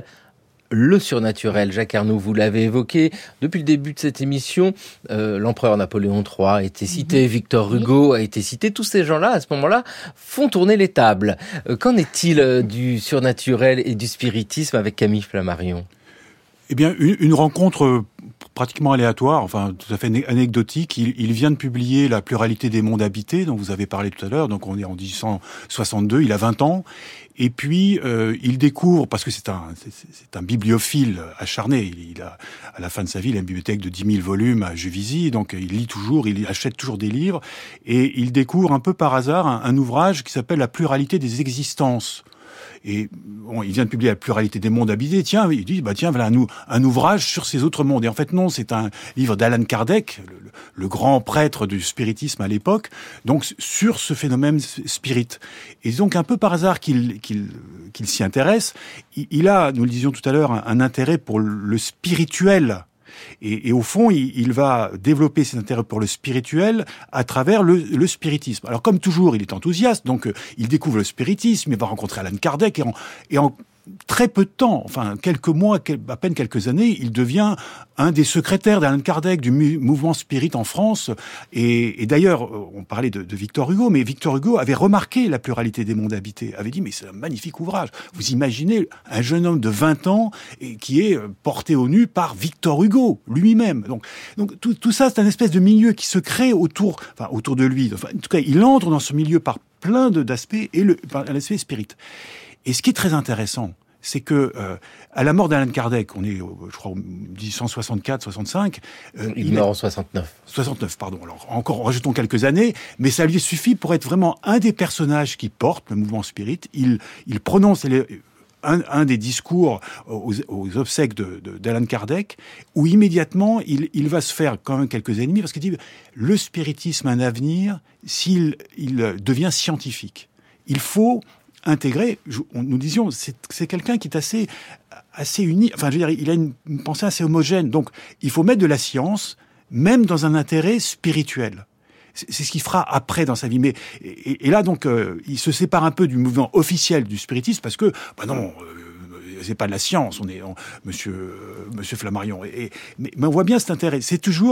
le surnaturel. Jacques Arnoux, vous l'avez évoqué depuis le début de cette émission. Euh, l'empereur Napoléon trois a été cité, mmh. Victor Hugo oui. a été cité. Tous ces gens-là, à ce moment-là, font tourner les tables. Euh, qu'en est-il euh, du surnaturel et du spiritisme avec Camille Flammarion ? Eh bien, une, une rencontre pratiquement aléatoire, enfin tout à fait anecdotique. Il, il vient de publier La pluralité des mondes habités, dont vous avez parlé tout à l'heure. Donc on est en dix-huit cent soixante-deux, il a vingt ans. Et puis euh, il découvre, parce que c'est un c'est, c'est un bibliophile acharné. Il, il a à la fin de sa vie, il a une bibliothèque de dix mille volumes à Juvisy, donc il lit toujours, il achète toujours des livres, et il découvre un peu par hasard un, un ouvrage qui s'appelle La pluralité des existences. Et bon, il vient de publier La pluralité des mondes habités. Tiens, il dit, bah tiens, voilà un, un ouvrage sur ces autres mondes. Et en fait, non, c'est un livre d'Alan Kardec, le, le grand prêtre du spiritisme à l'époque, donc sur ce phénomène spirit. Et donc, un peu par hasard qu'il, qu'il, qu'il s'y intéresse, il, il a, nous le disions tout à l'heure, un, un intérêt pour le spirituel. Et, et au fond, il, il va développer cet intérêt pour le spirituel à travers le, le spiritisme. Alors, comme toujours, il est enthousiaste, donc euh, il découvre le spiritisme, il va rencontrer Alan Kardec, et en, et en très peu de temps, enfin quelques mois, à peine quelques années, il devient un des secrétaires d'Alan Kardec du mu- mouvement spirit en France. Et, et d'ailleurs, on parlait de, de Victor Hugo, mais Victor Hugo avait remarqué La pluralité des mondes habités, avait dit mais c'est un magnifique ouvrage. Vous imaginez un jeune homme de vingt ans et qui est porté au nu par Victor Hugo lui-même. Donc, donc tout, tout ça, c'est un espèce de milieu qui se crée autour, enfin autour de lui. Enfin, en tout cas, il entre dans ce milieu par plein de, d'aspects et le, par l'aspect spirit. Et ce qui est très intéressant, c'est que euh, à la mort d'Alan Kardec, on est, je crois, en dix-huit cent soixante-quatre soixante-cinq. Euh, il, il meurt en soixante-neuf. soixante-neuf, pardon. Alors encore, rajoutons quelques années, mais ça lui suffit pour être vraiment un des personnages qui porte le mouvement spirit. Il, il prononce les, un, un des discours aux, aux obsèques de, de, d'Alan Kardec, où immédiatement il, il va se faire quand même quelques ennemis parce qu'il dit le spiritisme a un avenir s'il il devient scientifique. Il faut intégrer, nous disions, c'est, c'est quelqu'un qui est assez, assez unique, enfin, je veux dire, il a une, une pensée assez homogène. Donc, il faut mettre de la science, même dans un intérêt spirituel. C'est, c'est ce qu'il fera après dans sa vie. Mais, et, et là, donc, euh, il se sépare un peu du mouvement officiel du spiritisme parce que, bah non, euh, c'est pas de la science, on est, on, monsieur, euh, monsieur Flammarion. Et, et, mais, mais on voit bien cet intérêt. C'est toujours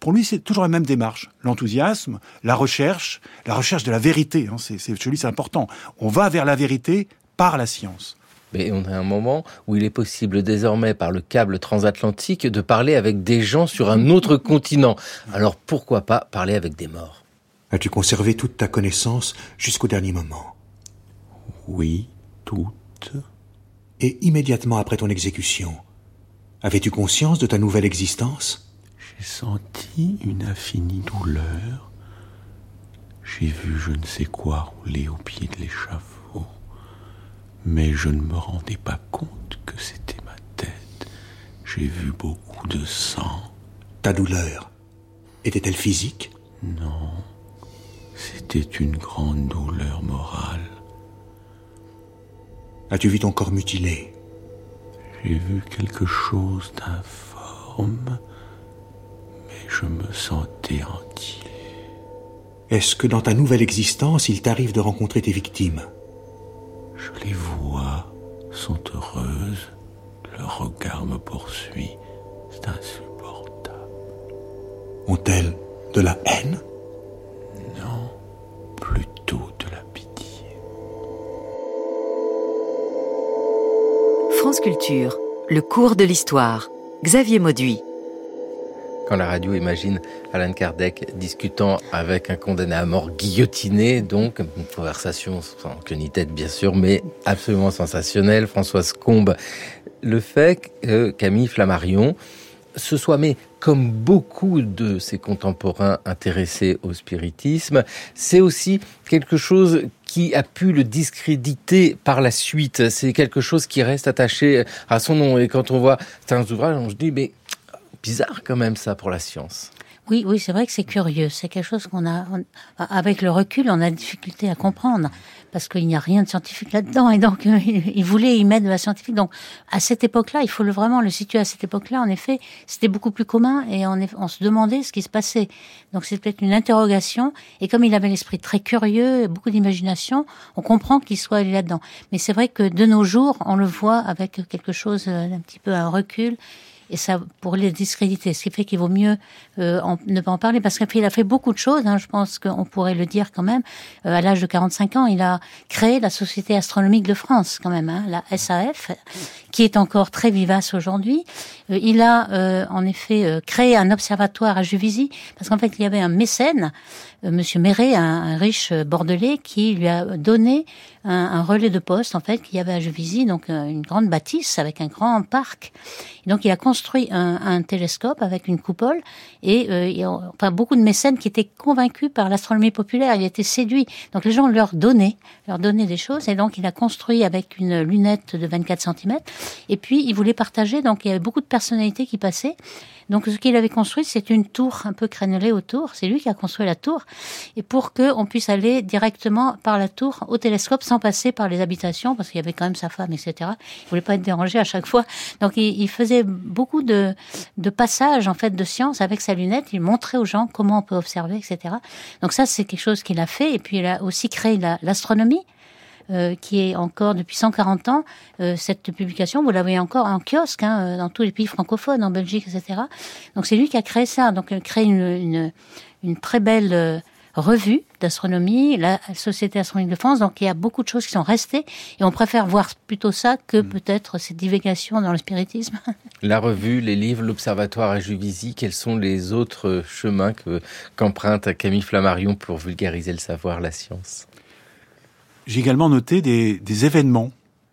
pour lui, c'est toujours la même démarche. L'enthousiasme, la recherche, la recherche de la vérité. Hein, c'est, c'est, chez lui, c'est important. On va vers la vérité par la science. Mais on a un moment où il est possible désormais, par le câble transatlantique, de parler avec des gens sur un autre continent. Alors pourquoi pas parler avec des morts ? As-tu conservé toute ta connaissance jusqu'au dernier moment ? Oui, toute. Et immédiatement après ton exécution, avais-tu conscience de ta nouvelle existence ? J'ai senti une infinie douleur. J'ai vu je ne sais quoi rouler au pied de l'échafaud. Mais je ne me rendais pas compte que c'était ma tête. J'ai vu beaucoup de sang. Ta douleur était-elle physique ? Non, c'était une grande douleur morale. As-tu vu ton corps mutilé ? J'ai vu quelque chose d'informe, mais je me sentais entier. Est-ce que dans ta nouvelle existence, il t'arrive de rencontrer tes victimes ? Je les vois, sont heureuses, leur regard me poursuit, c'est insupportable. Ont-elles de la haine ? Non, plutôt de la pitié. France Culture, le cours de l'histoire. Xavier Mauduit. Quand la radio imagine Allan Kardec discutant avec un condamné à mort guillotiné, donc une conversation sans queue ni tête bien sûr, mais absolument sensationnelle. Françoise Combe, le fait que Camille Flammarion se soit mis, comme beaucoup de ses contemporains intéressés au spiritisme, c'est aussi quelque chose qui a pu le discréditer par la suite. C'est quelque chose qui reste attaché à son nom. Et quand on voit certains ouvrages, on se dit, mais bizarre quand même ça pour la science. Oui, oui, c'est vrai que c'est curieux. C'est quelque chose qu'on a, on, avec le recul, on a difficulté à comprendre parce qu'il n'y a rien de scientifique là-dedans et donc euh, il voulait y mettre de la scientifique. Donc à cette époque-là, il faut le, vraiment le situer à cette époque-là. En effet, c'était beaucoup plus commun et on, on se demandait ce qui se passait. Donc c'est peut-être une interrogation et comme il avait l'esprit très curieux, beaucoup d'imagination, on comprend qu'il soit allé là-dedans. Mais c'est vrai que de nos jours, on le voit avec quelque chose d'un petit peu un recul. Et ça, pour les discréditer, ce qui fait qu'il vaut mieux euh, en, ne pas en parler, parce qu'il a fait beaucoup de choses, hein, je pense qu'on pourrait le dire quand même. Euh, à l'âge de quarante-cinq ans, il a créé la Société astronomique de France, quand même, hein, la S A F, qui est encore très vivace aujourd'hui. Euh, il a, euh, en effet, euh, créé un observatoire à Juvisy, parce qu'en fait, il y avait un mécène, euh, Monsieur Méret, un, un riche bordelais, qui lui a donné un, un relais de poste, en fait, qu'il y avait à Juvisy, donc euh, une grande bâtisse avec un grand parc. Et donc, il a construit un, un télescope avec une coupole et, euh, et enfin beaucoup de mécènes qui étaient convaincus par l'astronomie populaire. Il était séduit. Donc les gens leur donnaient, leur donnaient des choses et donc il a construit avec une lunette de vingt-quatre centimètres. Et puis il voulait partager. Donc il y avait beaucoup de personnalités qui passaient. Donc ce qu'il avait construit, c'est une tour un peu crénelée autour. C'est lui qui a construit la tour. Et pour qu'on puisse aller directement par la tour au télescope sans passer par les habitations, parce qu'il y avait quand même sa femme, et cetera. Il voulait pas être dérangé à chaque fois. Donc il, il faisait beaucoup de, de passages en fait de science avec sa lunette. Il montrait aux gens comment on peut observer, et cetera. Donc ça, c'est quelque chose qu'il a fait. Et puis il a aussi créé la, l'astronomie. Euh, qui est encore depuis cent quarante ans, euh, cette publication, vous l'avez encore en kiosque, hein, dans tous les pays francophones, en Belgique, et cetera. Donc c'est lui qui a créé ça, donc il a créé une, une, une très belle euh, revue d'astronomie, la Société astronomique de France, donc il y a beaucoup de choses qui sont restées, et on préfère voir plutôt ça que mmh. peut-être ces divagations dans le spiritisme. La revue, les livres, l'Observatoire à Juvisy, quels sont les autres chemins que, qu'emprunte Camille Flammarion pour vulgariser le savoir, la science ? J'ai également noté des, des événements,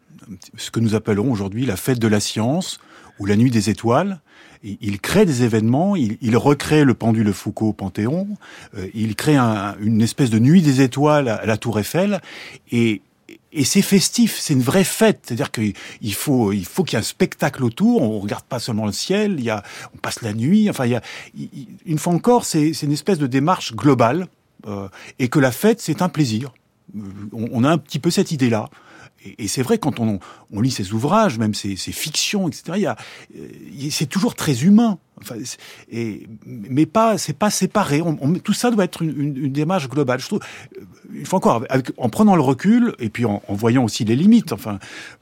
ce que nous appellerons aujourd'hui la fête de la science ou la nuit des étoiles. Et il crée des événements, il, il recrée le pendule Foucault au Panthéon, euh, il crée un, une espèce de nuit des étoiles à, à la Tour Eiffel, et, et c'est festif, c'est une vraie fête. C'est-à-dire qu'il faut, il faut qu'il y ait un spectacle autour. On regarde pas seulement le ciel, il y a, on passe la nuit. Enfin, il y a, il, une fois encore, c'est, c'est une espèce de démarche globale, euh, et que la fête, c'est un plaisir. On a un petit peu cette idée-là. Et c'est vrai, quand on, on lit ses ouvrages, même ses, ses fictions, et cetera, il y a, c'est toujours très humain. Enfin, et, mais pas, c'est pas séparé. On, on, tout ça doit être une, une, une démarche globale. Je trouve, une fois encore, avec, en prenant le recul et puis en, en voyant aussi les limites. Enfin,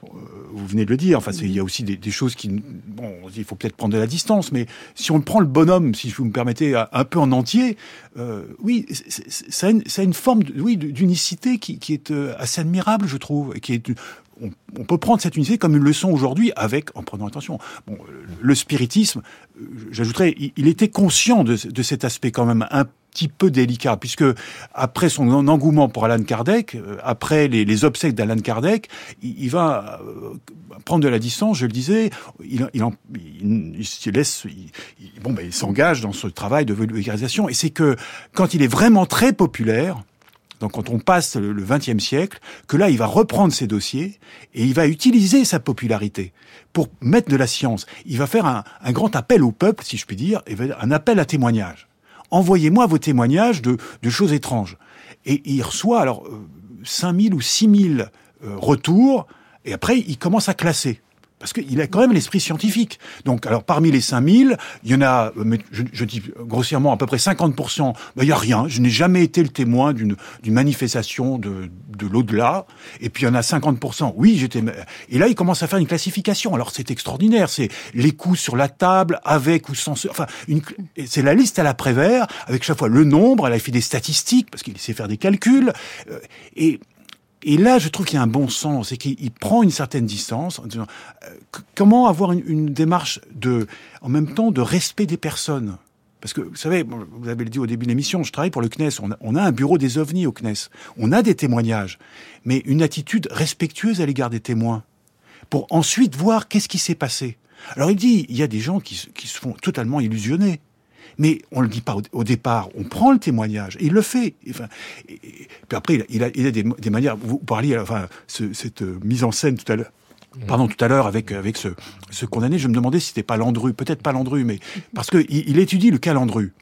vous venez de le dire. Enfin, c'est, il y a aussi des, des choses qui, bon, il faut peut-être prendre de la distance, mais si on prend le bonhomme, si vous me permettez, un peu en entier, euh, oui, c'est, c'est, ça, a une, ça a une forme, de, oui, d'unicité qui, qui est assez admirable, je trouve, et qui est On, on peut prendre cette unicité comme une leçon aujourd'hui, avec, en prenant attention, bon, le spiritisme, j'ajouterais, il, il était conscient de, de cet aspect quand même un petit peu délicat, puisque après son engouement pour Allan Kardec, après les, les obsèques d'Allan Kardec, il, il va prendre de la distance, je le disais, il, il, en, il, il se laisse, il, il, bon, ben, il s'engage dans ce travail de vulgarisation, et c'est que quand il est vraiment très populaire, donc quand on passe le vingtième siècle, que là, il va reprendre ses dossiers et il va utiliser sa popularité pour mettre de la science. Il va faire un, un grand appel au peuple, si je puis dire, et un appel à témoignage. Envoyez-moi vos témoignages de, de choses étranges. Et il reçoit alors cinq mille ou six mille euh, retours, et après, il commence à classer. Parce qu'il a quand même l'esprit scientifique. Donc, alors, parmi les cinq mille, il y en a, je, je dis grossièrement, à peu près cinquante pour cent, ben, il y a rien. Je n'ai jamais été le témoin d'une, d'une manifestation de, de l'au-delà. Et puis, il y en a cinquante pour cent, oui, j'étais... Et là, il commence à faire une classification. Alors, c'est extraordinaire. C'est les coups sur la table, avec ou sans... Enfin, une, c'est la liste à la Prévert, avec chaque fois le nombre. Elle a fait des statistiques, parce qu'il sait faire des calculs. Et... Et là, je trouve qu'il y a un bon sens, et qu'il prend une certaine distance en disant euh, comment avoir une, une démarche de, en même temps, de respect des personnes. Parce que, vous savez, vous avez le dit au début de l'émission, je travaille pour le C N E S, on a, on a un bureau des ovnis au C N E S, on a des témoignages, mais une attitude respectueuse à l'égard des témoins, pour ensuite voir qu'est-ce qui s'est passé. Alors il dit, il y a des gens qui, qui se font totalement illusionner. Mais on le dit pas au, au départ. On prend le témoignage et il le fait. Enfin, et, et, puis après, il a, il a des, des manières. Vous parliez, enfin, ce, cette mise en scène tout à l'heure. Pardon, tout à l'heure avec avec ce, ce condamné. Je me demandais si c'était pas Landru, peut-être pas Landru, mais parce que il, il étudie le cas Landru.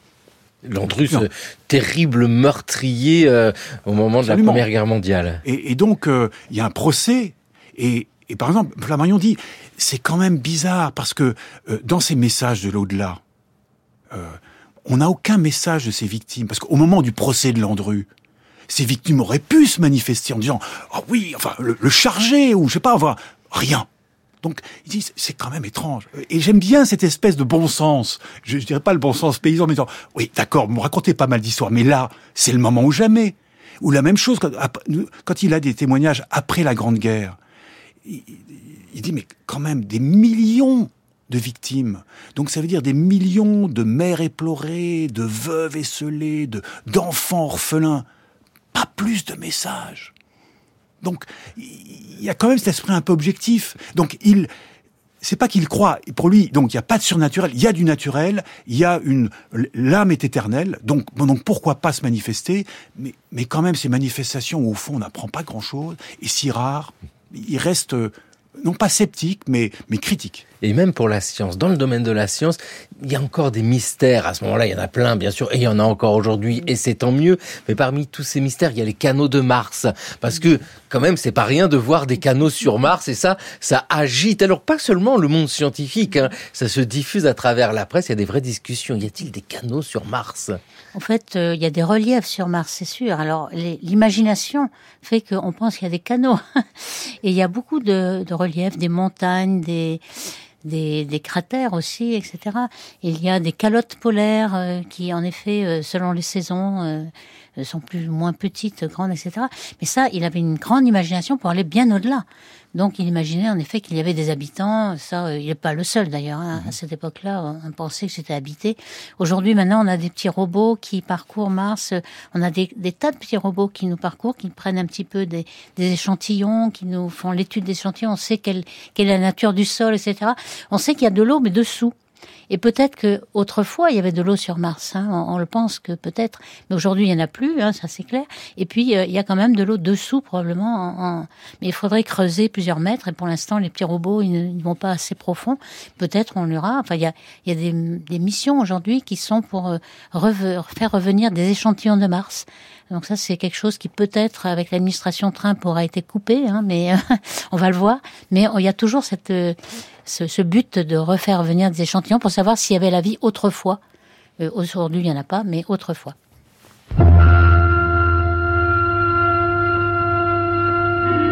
Landru, ce terrible meurtrier euh, au moment Absolument. de la Première Guerre mondiale. Et, et donc, il euh, y a un procès et. Et par exemple, Flammarion dit, c'est quand même bizarre parce que euh, dans ces messages de l'au-delà. Euh, on n'a aucun message de ces victimes, parce qu'au moment du procès de Landru, ces victimes auraient pu se manifester en disant « Ah oh oui, enfin, le, le charger, ou je sais pas, avoir rien ». Donc, ils disent, c'est quand même étrange. Et j'aime bien cette espèce de bon sens. Je, je dirais pas le bon sens paysan, mais disant « Oui, d'accord, vous me racontez pas mal d'histoires, mais là, c'est le moment ou jamais ». Ou la même chose, quand, quand il a des témoignages après la Grande Guerre, il, il dit « Mais quand même, des millions » de victimes. Donc ça veut dire des millions de mères éplorées, de veuves esseulées, de, d'enfants orphelins. Pas plus de messages. Donc il y a quand même cet esprit un peu objectif. Donc il, c'est pas qu'il croit. Pour lui, donc il y a pas de surnaturel, il y a du naturel, il y a une, l'âme est éternelle. Donc bon, donc pourquoi pas se manifester? Mais mais quand même ces manifestations où au fond on n'apprend pas grand chose et si rares, il reste non pas sceptique, mais, mais critique. Et même pour la science, dans le domaine de la science, il y a encore des mystères. À ce moment-là, il y en a plein, bien sûr, et il y en a encore aujourd'hui, et c'est tant mieux. Mais parmi tous ces mystères, il y a les canaux de Mars. Parce que, quand même, c'est pas rien de voir des canaux sur Mars, et ça, ça agite. Alors, pas seulement le monde scientifique, hein, ça se diffuse à travers la presse, il y a des vraies discussions. Y a-t-il des canaux sur Mars? En fait, euh, il y a des reliefs sur Mars, c'est sûr. Alors, les, l'imagination fait qu'on pense qu'il y a des canaux. Et il y a beaucoup de, de reliefs, des montagnes, des... Des, des cratères aussi, et cetera. Il y a des calottes polaires euh, qui, en effet, euh, selon les saisons, euh, sont plus ou moins petites, grandes, et cetera. Mais ça, il avait une grande imagination pour aller bien au-delà. Donc, il imaginait en effet qu'il y avait des habitants. Ça, euh, il n'est pas le seul d'ailleurs. Hein. À cette époque-là, on pensait que c'était habité. Aujourd'hui, maintenant, on a des petits robots qui parcourent Mars. On a des, des tas de petits robots qui nous parcourent, qui prennent un petit peu des, des échantillons, qui nous font l'étude des échantillons. On sait quelle, quelle est la nature du sol, et cetera. On sait qu'il y a de l'eau, mais dessous. Et peut-être que autrefois il y avait de l'eau sur Mars, hein, on, on le pense que peut-être, mais aujourd'hui il y en a plus, hein, ça c'est clair. Et puis euh, il y a quand même de l'eau dessous probablement, en, en... mais il faudrait creuser plusieurs mètres. Et pour l'instant les petits robots ils ne, ils ne vont pas assez profond. Peut-être on l'aura. Enfin il y a, il y a des, des missions aujourd'hui qui sont pour euh, reve... faire revenir des échantillons de Mars. Donc ça, c'est quelque chose qui peut-être, avec l'administration Trump, aura été coupé, hein, mais euh, on va le voir. Mais il y a toujours cette, euh, ce, ce but de refaire venir des échantillons pour savoir s'il y avait la vie autrefois. Euh, aujourd'hui, il n'y en a pas, mais autrefois. Que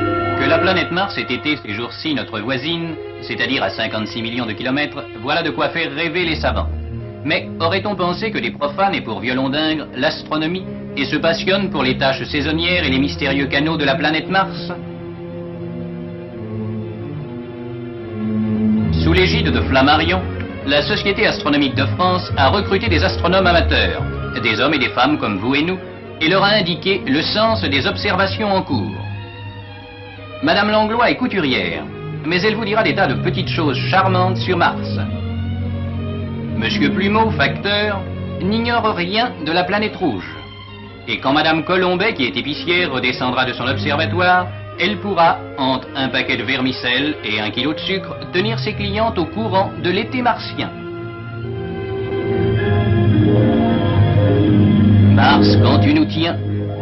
Que la planète Mars ait été ces jours-ci notre voisine, c'est-à-dire à cinquante-six millions de kilomètres, voilà de quoi faire rêver les savants. Mais aurait-on pensé que des profanes aient pour violon d'ingres l'astronomie et se passionnent pour les tâches saisonnières et les mystérieux canaux de la planète Mars? Sous l'égide de Flammarion, la Société astronomique de France a recruté des astronomes amateurs, des hommes et des femmes comme vous et nous, et leur a indiqué le sens des observations en cours. Madame Langlois est couturière, mais elle vous dira des tas de petites choses charmantes sur Mars. Monsieur Plumeau, facteur, n'ignore rien de la planète rouge. Et quand Madame Colombet, qui est épicière, redescendra de son observatoire, elle pourra, entre un paquet de vermicelles et un kilo de sucre, tenir ses clientes au courant de l'été martien. Mars, quand tu nous tiens.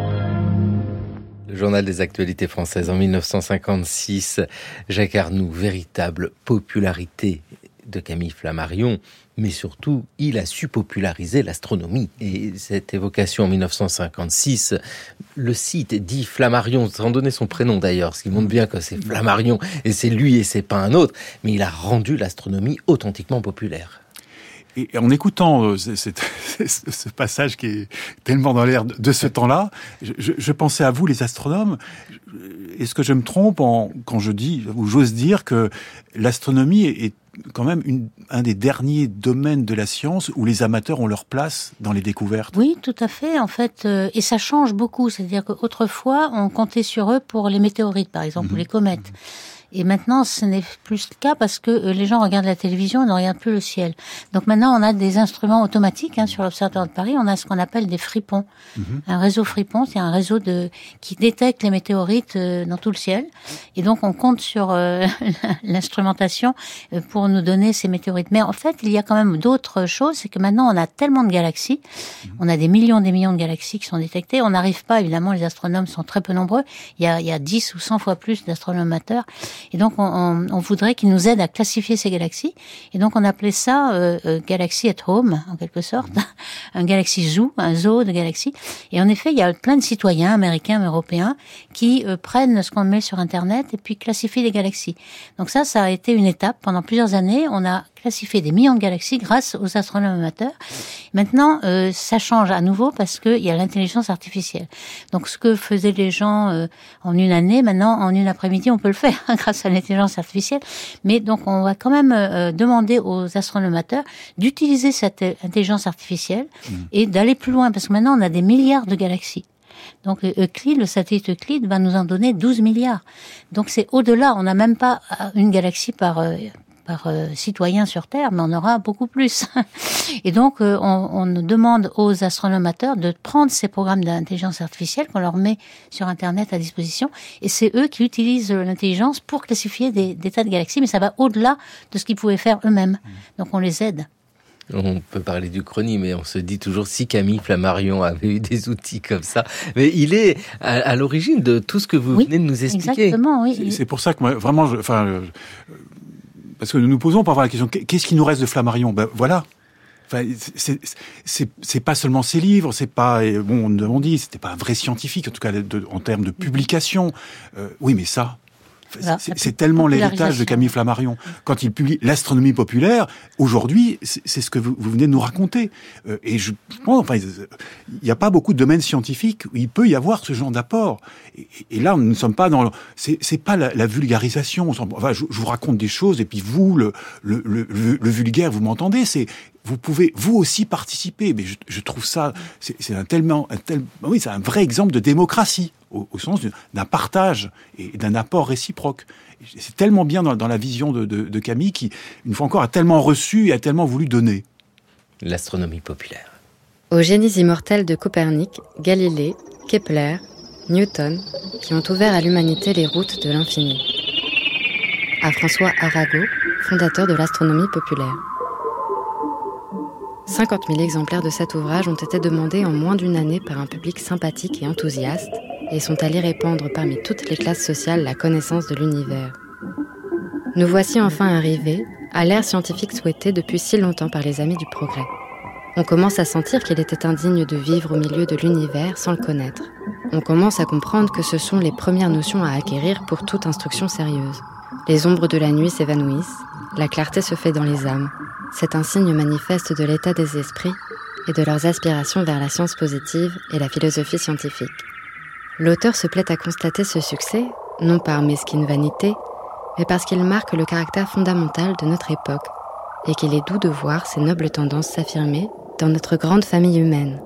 Le journal des actualités françaises en mille neuf cent cinquante-six. Jacques Arnoux, véritable popularité de Camille Flammarion, mais surtout, il a su populariser l'astronomie. Et cette évocation en mille neuf cent cinquante-six, le site dit Flammarion, sans donner son prénom d'ailleurs, ce qui montre bien que c'est Flammarion, et c'est lui et c'est pas un autre, mais il a rendu l'astronomie authentiquement populaire. Et en écoutant euh, c- c- ce passage qui est tellement dans l'air de ce temps-là, je, je, je pensais à vous, les astronomes. Est-ce que je me trompe en, quand je dis, ou j'ose dire que l'astronomie est, est quand même une, un des derniers domaines de la science où les amateurs ont leur place dans les découvertes? Oui, tout à fait, en fait, euh, et ça change beaucoup. C'est-à-dire qu'autrefois, on comptait sur eux pour les météorites, par exemple, mmh. ou les comètes. Et maintenant, ce n'est plus le cas parce que euh, les gens regardent la télévision et ne regardent plus le ciel. Donc maintenant, on a des instruments automatiques hein, sur l'Observatoire de Paris. On a ce qu'on appelle des fripons. Mm-hmm. Un réseau fripon, c'est un réseau de qui détecte les météorites euh, dans tout le ciel. Et donc, on compte sur euh, l'instrumentation euh, pour nous donner ces météorites. Mais en fait, il y a quand même d'autres choses. C'est que maintenant, on a tellement de galaxies. Mm-hmm. On a des millions et des millions de galaxies qui sont détectées. On n'arrive pas, évidemment, les astronomes sont très peu nombreux. Il y a, il y a dix ou cent fois plus d'astronomes amateurs. Et donc, on, on, on voudrait qu'ils nous aident à classifier ces galaxies. Et donc, on appelait ça euh, euh, Galaxy at Home, en quelque sorte. Un Galaxy Zoo, un zoo de galaxies. Et en effet, il y a plein de citoyens, américains, européens, qui euh, prennent ce qu'on met sur Internet et puis classifient les galaxies. Donc ça, ça a été une étape. Pendant plusieurs années, on a classifié des millions de galaxies grâce aux astronomes amateurs. Maintenant, euh, ça change à nouveau parce qu'il y a l'intelligence artificielle. Donc, ce que faisaient les gens euh, en une année, maintenant, en une après-midi, on peut le faire grâce à l'intelligence artificielle. Mais donc, on va quand même euh, demander aux astronomes amateurs d'utiliser cette intelligence artificielle mmh. et d'aller plus loin parce que maintenant, on a des milliards de galaxies. Donc Euclide, le satellite Euclide, va nous en donner douze milliards. Donc, c'est au-delà. On n'a même pas une galaxie par... Euh, par euh, citoyen sur Terre, mais on aura beaucoup plus. Et donc, euh, on, on demande aux astronomes amateurs de prendre ces programmes d'intelligence artificielle qu'on leur met sur Internet à disposition, et c'est eux qui utilisent l'intelligence pour classifier des, des tas de galaxies, mais ça va au-delà de ce qu'ils pouvaient faire eux-mêmes. Donc, on les aide. On peut parler d'Uchronie, mais on se dit toujours si Camille Flammarion avait eu des outils comme ça. Mais il est à, à l'origine de tout ce que vous oui, venez de nous expliquer. Exactement, oui. C'est, c'est pour ça que moi, vraiment, je, enfin, euh, parce que nous nous posons parfois la question, qu'est-ce qui nous reste de Flammarion? Ben voilà. Enfin, c'est, c'est, c'est pas seulement ses livres, c'est pas, bon, on dit, c'était pas un vrai scientifique, en tout cas, de, en termes de publication. Euh, oui, mais ça, voilà, c'est, c'est tellement l'héritage de Camille Flammarion. Quand il publie l'astronomie populaire, aujourd'hui, c'est, c'est ce que vous, vous venez de nous raconter. Euh, et je pense, enfin, il n'y a pas beaucoup de domaines scientifiques où il peut y avoir ce genre d'apport. Et, et là, nous ne sommes pas dans, c'est, c'est pas la, la vulgarisation. Enfin, je, je vous raconte des choses et puis vous, le, le, le, le, le vulgaire, vous m'entendez, c'est, vous pouvez vous aussi participer. Mais je, je trouve ça, c'est, c'est un tellement, un tel, oui, c'est un vrai exemple de démocratie au, au sens d'un partage et d'un apport réciproque. C'est tellement bien dans, dans la vision de, de, de Camille qui, une fois encore, a tellement reçu et a tellement voulu donner. L'astronomie populaire. Aux génies immortels de Copernic, Galilée, Kepler, Newton, qui ont ouvert à l'humanité les routes de l'infini. À François Arago, fondateur de l'astronomie populaire. cinquante mille exemplaires de cet ouvrage ont été demandés en moins d'une année par un public sympathique et enthousiaste et sont allés répandre parmi toutes les classes sociales la connaissance de l'univers. Nous voici enfin arrivés à l'ère scientifique souhaitée depuis si longtemps par les amis du progrès. On commence à sentir qu'il était indigne de vivre au milieu de l'univers sans le connaître. On commence à comprendre que ce sont les premières notions à acquérir pour toute instruction sérieuse. Les ombres de la nuit s'évanouissent, la clarté se fait dans les âmes. C'est un signe manifeste de l'état des esprits et de leurs aspirations vers la science positive et la philosophie scientifique. L'auteur se plaît à constater ce succès, non par mesquine vanité, mais parce qu'il marque le caractère fondamental de notre époque, et qu'il est doux de voir ces nobles tendances s'affirmer dans notre grande famille humaine.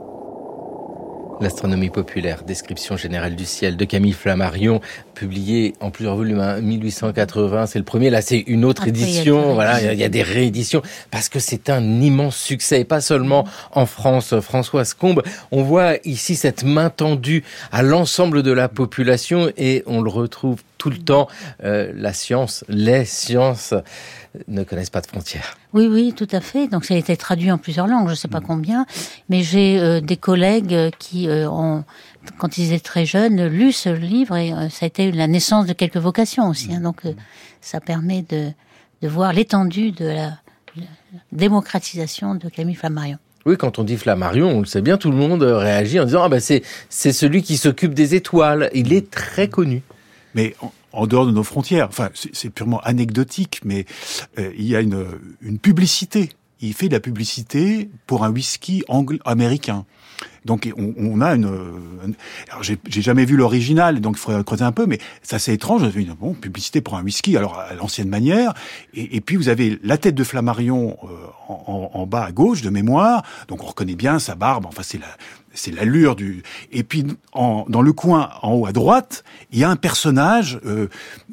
L'astronomie populaire, description générale du ciel de Camille Flammarion, publié en plusieurs volumes, hein, mille huit cent quatre-vingts, c'est le premier, là c'est une autre Après, édition, il voilà, il y, y a des rééditions, parce que c'est un immense succès, et pas seulement en France. Françoise Combe, on voit ici cette main tendue à l'ensemble de la population, et on le retrouve tout le temps, euh, la science, les sciences ne connaissent pas de frontières. Oui, oui, tout à fait. Donc ça a été traduit en plusieurs langues, je ne sais pas combien, mais j'ai euh, des collègues qui, euh, ont, quand ils étaient très jeunes, lu ce livre et euh, ça a été la naissance de quelques vocations aussi. Hein, donc euh, ça permet de, de voir l'étendue de la, la démocratisation de Camille Flammarion. Oui, quand on dit Flammarion, on le sait bien, tout le monde réagit en disant ah ben c'est c'est celui qui s'occupe des étoiles. Il est très connu. Mais en, en dehors de nos frontières, enfin, c'est, c'est purement anecdotique, mais euh, il y a une, une publicité. Il fait de la publicité pour un whisky anglo- américain. Donc on, on a une... une alors j'ai, j'ai jamais vu l'original, donc il faudrait creuser un peu, mais ça c'est étrange. Je me dis, bon, publicité pour un whisky, alors à l'ancienne manière. Et, et puis vous avez la tête de Flammarion euh, en, en, en bas à gauche, de mémoire. Donc on reconnaît bien sa barbe, enfin c'est la... c'est l'allure du... Et puis, en, dans le coin, en haut à droite, il y a un personnage, euh,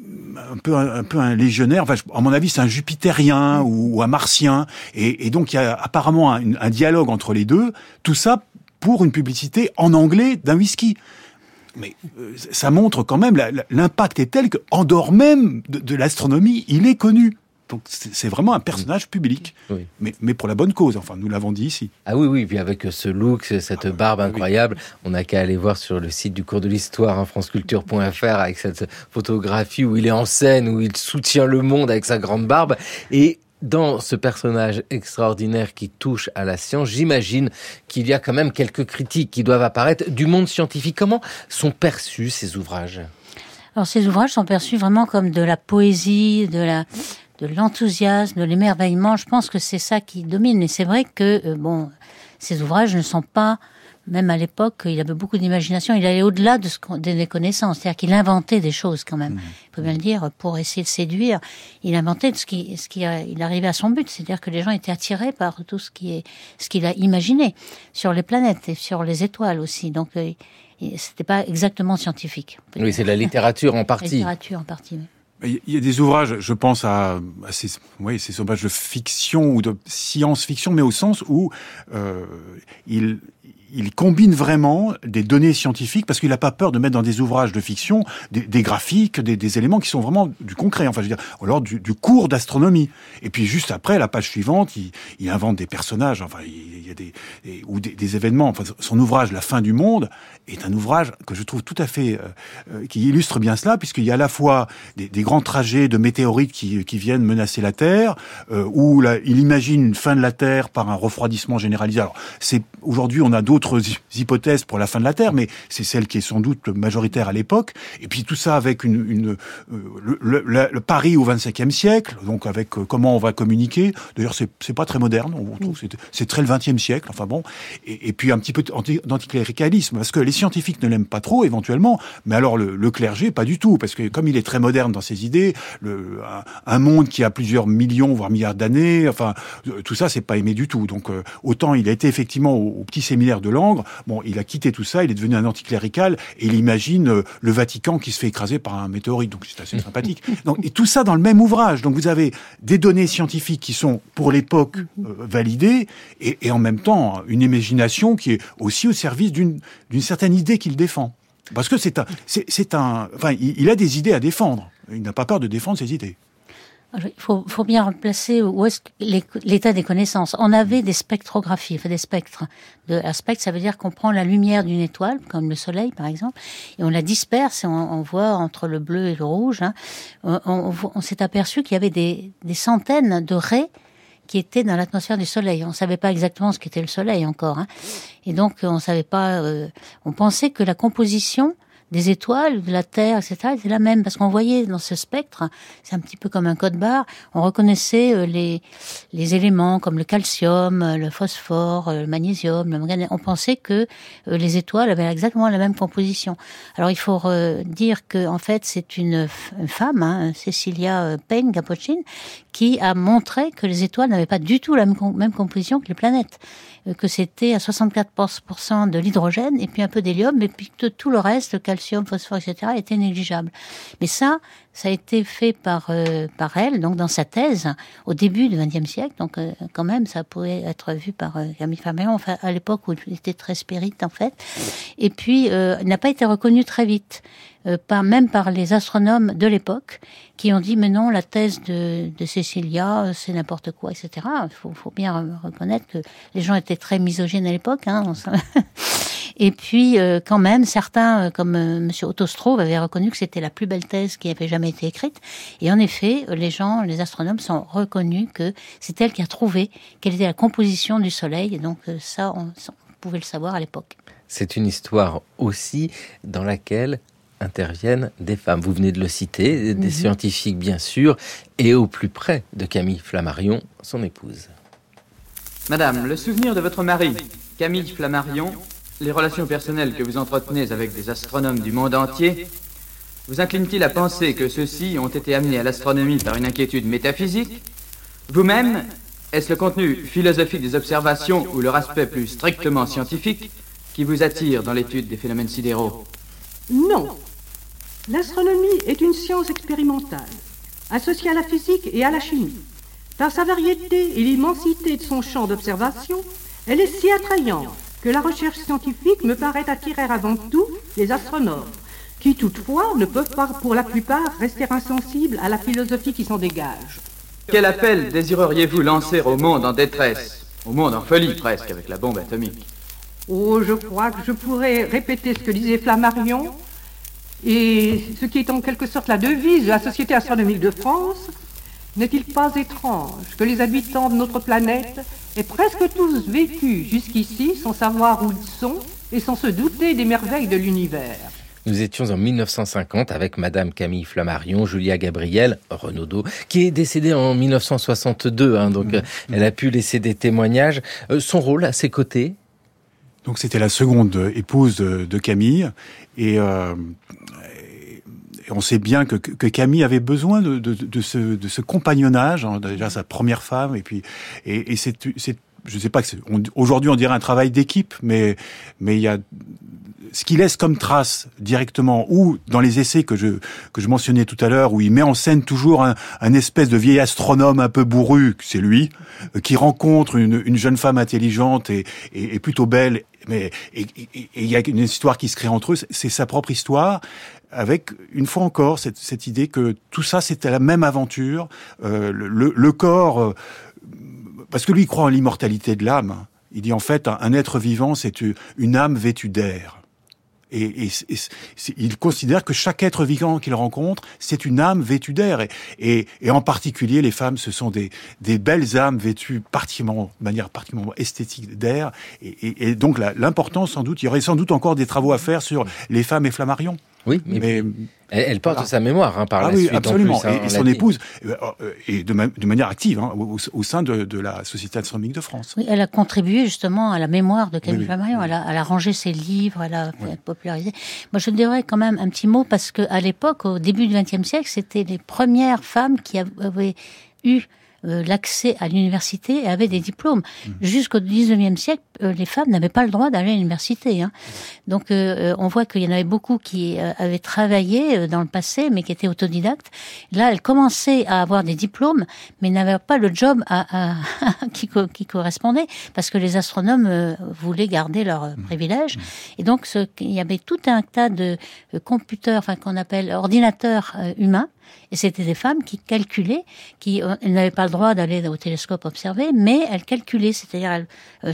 un peu un, un peu un légionnaire. Enfin, à mon avis, c'est un jupitérien ou, ou un martien. Et, et donc, il y a apparemment un, un dialogue entre les deux. Tout ça pour une publicité en anglais d'un whisky. Mais euh, ça montre quand même, la, la, l'impact est tel qu'en dehors même de, de l'astronomie, il est connu. Donc c'est vraiment un personnage public, oui. mais, mais pour la bonne cause, enfin nous l'avons dit ici. Ah oui, oui, puis avec ce look, cette barbe ah, incroyable, oui. On n'a qu'à aller voir sur le site du cours de l'histoire, hein, franceculture point f r, avec cette photographie où il est en scène, où il soutient le monde avec sa grande barbe. Et dans ce personnage extraordinaire qui touche à la science, j'imagine qu'il y a quand même quelques critiques qui doivent apparaître du monde scientifique. Comment sont perçus ces ouvrages ? Alors ces ouvrages sont perçus vraiment comme de la poésie, de la... de l'enthousiasme, de l'émerveillement. Je pense que c'est ça qui domine. Et c'est vrai que, euh, bon, ces ouvrages ne sont pas, même à l'époque, il avait beaucoup d'imagination. Il allait au-delà de ce qu'on, des connaissances. C'est-à-dire qu'il inventait des choses, quand même. Mmh. Il faut bien le dire, pour essayer de séduire. Il inventait ce qui, ce qui a, il arrivait à son but. C'est-à-dire que les gens étaient attirés par tout ce qui est, ce qu'il a imaginé. Sur les planètes et sur les étoiles aussi. Donc, euh, c'était pas exactement scientifique. Oui, c'est de la littérature en partie. La littérature en partie, oui. Il y a des ouvrages, je pense à, à ces, oui, ces ouvrages de fiction ou de science-fiction, mais au sens où euh, il, il combine vraiment des données scientifiques, parce qu'il n'a pas peur de mettre dans des ouvrages de fiction des, des graphiques, des, des éléments qui sont vraiment du concret, enfin je veux dire, ou alors du, du cours d'astronomie. Et puis juste après, la page suivante, il, il invente des personnages, enfin il y a des, des ou des, des événements. Enfin, son ouvrage La fin du monde est un ouvrage que je trouve tout à fait euh, qui illustre bien cela, puisqu'il y a à la fois des, des grands trajets de météorites qui, qui viennent menacer la Terre, euh, où là, il imagine une fin de la Terre par un refroidissement généralisé. Alors c'est aujourd'hui on a d'autres hypothèses pour la fin de la Terre, mais c'est celle qui est sans doute majoritaire à l'époque. Et puis tout ça avec une, une euh, le, le, le Paris au vingt-cinquième siècle, donc avec euh, comment on va communiquer. D'ailleurs, c'est c'est pas très moderne, on trouve, c'est, c'est très le vingtième siècle. Enfin bon, et, et puis un petit peu d'anticléricalisme, parce que les scientifiques ne l'aiment pas trop éventuellement, mais alors le, le clergé pas du tout, parce que comme il est très moderne dans ses idées, le, un, un monde qui a plusieurs millions voire milliards d'années, enfin tout ça c'est pas aimé du tout. Donc euh, autant il a été effectivement au, au petit séminaire de Langres, bon, il a quitté tout ça, il est devenu un anticlérical et il imagine euh, le Vatican qui se fait écraser par un météorite, donc c'est assez sympathique. Donc, et tout ça dans le même ouvrage. Donc vous avez des données scientifiques qui sont pour l'époque euh, validées et, et en même temps une imagination qui est aussi au service d'une, d'une certaine idée qu'il défend. Parce que c'est un, c'est, c'est un, enfin, il, il a des idées à défendre. Il n'a pas peur de défendre ses idées. Il faut, faut bien replacer où est l'état des connaissances. On avait des spectrographies, enfin des spectres. De, un spectre, ça veut dire qu'on prend la lumière d'une étoile, comme le soleil par exemple, et on la disperse et on, on voit entre le bleu et le rouge. Hein, on, on, on s'est aperçu qu'il y avait des, des centaines de raies qui étaient dans l'atmosphère du Soleil. On ne savait pas exactement ce qu'était le Soleil encore, hein. Et donc on savait pas. Euh, on pensait que la composition des étoiles, de la Terre, et cetera, était la même, parce qu'on voyait dans ce spectre, c'est un petit peu comme un code barre, on reconnaissait les, les éléments comme le calcium, le phosphore, le magnésium, le manganèse. On pensait que les étoiles avaient exactement la même composition. Alors il faut dire que en fait c'est une, une femme, hein, Cecilia Payne-Gaposchkin, qui a montré que les étoiles n'avaient pas du tout la même, même composition que les planètes, que c'était à soixante-quatre pour cent de l'hydrogène et puis un peu d'hélium, et puis que tout le reste, le calcium, phosphore, et cetera, était négligeable. Mais ça, ça a été fait par euh, par elle, donc dans sa thèse, au début du vingtième siècle. Donc euh, quand même, ça pouvait être vu par euh, Camille Flammarion, enfin à l'époque où il était très spirite en fait. Et puis, euh, il n'a pas été reconnu très vite. Euh, pas même par les astronomes de l'époque, qui ont dit mais non, la thèse de, de Cecilia, c'est n'importe quoi, et cetera. Il faut, faut bien reconnaître que les gens étaient très misogynes à l'époque, hein. Et puis euh, quand même, certains, comme euh, Monsieur Otto Struve, avaient reconnu que c'était la plus belle thèse qui avait jamais été écrite. Et en effet, les gens, les astronomes, sont reconnus que c'est elle qui a trouvé quelle était la composition du Soleil. Et donc euh, ça, on, on pouvait le savoir à l'époque. C'est une histoire aussi dans laquelle interviennent des femmes. Vous venez de le citer, des mmh. scientifiques bien sûr, et au plus près de Camille Flammarion, son épouse. Madame, le souvenir de votre mari, Camille Flammarion, les relations personnelles que vous entretenez avec des astronomes du monde entier, vous incline-t-il à penser que ceux-ci ont été amenés à l'astronomie par une inquiétude métaphysique? Vous-même, est-ce le contenu philosophique des observations ou leur aspect plus strictement scientifique qui vous attire dans l'étude des phénomènes sidéraux? Non. L'astronomie est une science expérimentale, associée à la physique et à la chimie. Par sa variété et l'immensité de son champ d'observation, elle est si attrayante que la recherche scientifique me paraît attirer avant tout les astronomes, qui toutefois ne peuvent pas pour la plupart rester insensibles à la philosophie qui s'en dégage. Quel appel désireriez-vous lancer au monde en détresse, au monde en folie presque avec la bombe atomique? Oh, je crois que je pourrais répéter ce que disait Flammarion, et ce qui est en quelque sorte la devise de la Société astronomique de France. N'est-il pas étrange que les habitants de notre planète aient presque tous vécu jusqu'ici sans savoir où ils sont et sans se douter des merveilles de l'univers? Nous étions en mille neuf cent cinquante avec Madame Camille Flammarion, Julia Gabriel Renaudot, qui est décédée en mille neuf cent soixante-deux, hein, donc mmh. elle a pu laisser des témoignages. Euh, son rôle à ses côtés? Donc c'était la seconde épouse de, de Camille, et, euh, et on sait bien que, que Camille avait besoin de, de, de, ce, de ce compagnonnage, hein, déjà sa première femme, et puis et, et c'est, c'est, je sais pas, que c'est, on, aujourd'hui on dirait un travail d'équipe, mais mais il y a ce qu'il laisse comme trace directement, ou dans les essais que je que je mentionnais tout à l'heure, où il met en scène toujours un, un espèce de vieil astronome un peu bourru, c'est lui, qui rencontre une, une jeune femme intelligente et, et, et plutôt belle, mais et il y a une histoire qui se crée entre eux, c'est sa propre histoire, avec une fois encore cette, cette idée que tout ça c'était la même aventure, euh, le, le corps, euh, parce que lui il croit en l'immortalité de l'âme. Il dit en fait un, un être vivant c'est une âme vêtue d'air. Et, et, et il considère que chaque être vivant qu'il rencontre, c'est une âme vêtue d'air. Et, et, et en particulier, les femmes, ce sont des, des belles âmes vêtues particulièrement, de manière particulièrement esthétique d'air. Et, et, et donc la, l'important, sans doute, il y aurait sans doute encore des travaux à faire sur les femmes et Flammarion. Oui, mais, mais elle, elle porte voilà. sa mémoire hein, par ah la oui, suite. Absolument. En plus, hein, et, et son épouse, euh, et de, ma, de manière active, hein, au, au sein de, de la Société astronomique de France. Oui, elle a contribué justement à la mémoire de Camille oui, Flammarion. Oui. Elle, a, elle a rangé ses livres, elle a oui. popularisé. Moi, je dirais quand même un petit mot parce que à l'époque, au début du vingtième siècle, c'était les premières femmes qui avaient eu Euh, l'accès à l'université et avaient des diplômes. Mmh. Jusqu'au dix-neuvième siècle, euh, les femmes n'avaient pas le droit d'aller à l'université. Hein. Donc, euh, on voit qu'il y en avait beaucoup qui euh, avaient travaillé euh, dans le passé, mais qui étaient autodidactes. Là, elles commençaient à avoir des diplômes, mais n'avaient pas le job à, à, qui, co- qui correspondait, parce que les astronomes euh, voulaient garder leurs mmh. privilèges. Mmh. Et donc, ce, il y avait tout un tas de euh, computers, enfin qu'on appelle ordinateurs euh, humains. Et c'était des femmes qui calculaient, qui euh, elles n'avaient pas le droit d'aller au télescope observer, mais elles calculaient, c'est-à-dire elles, euh, chaque nuit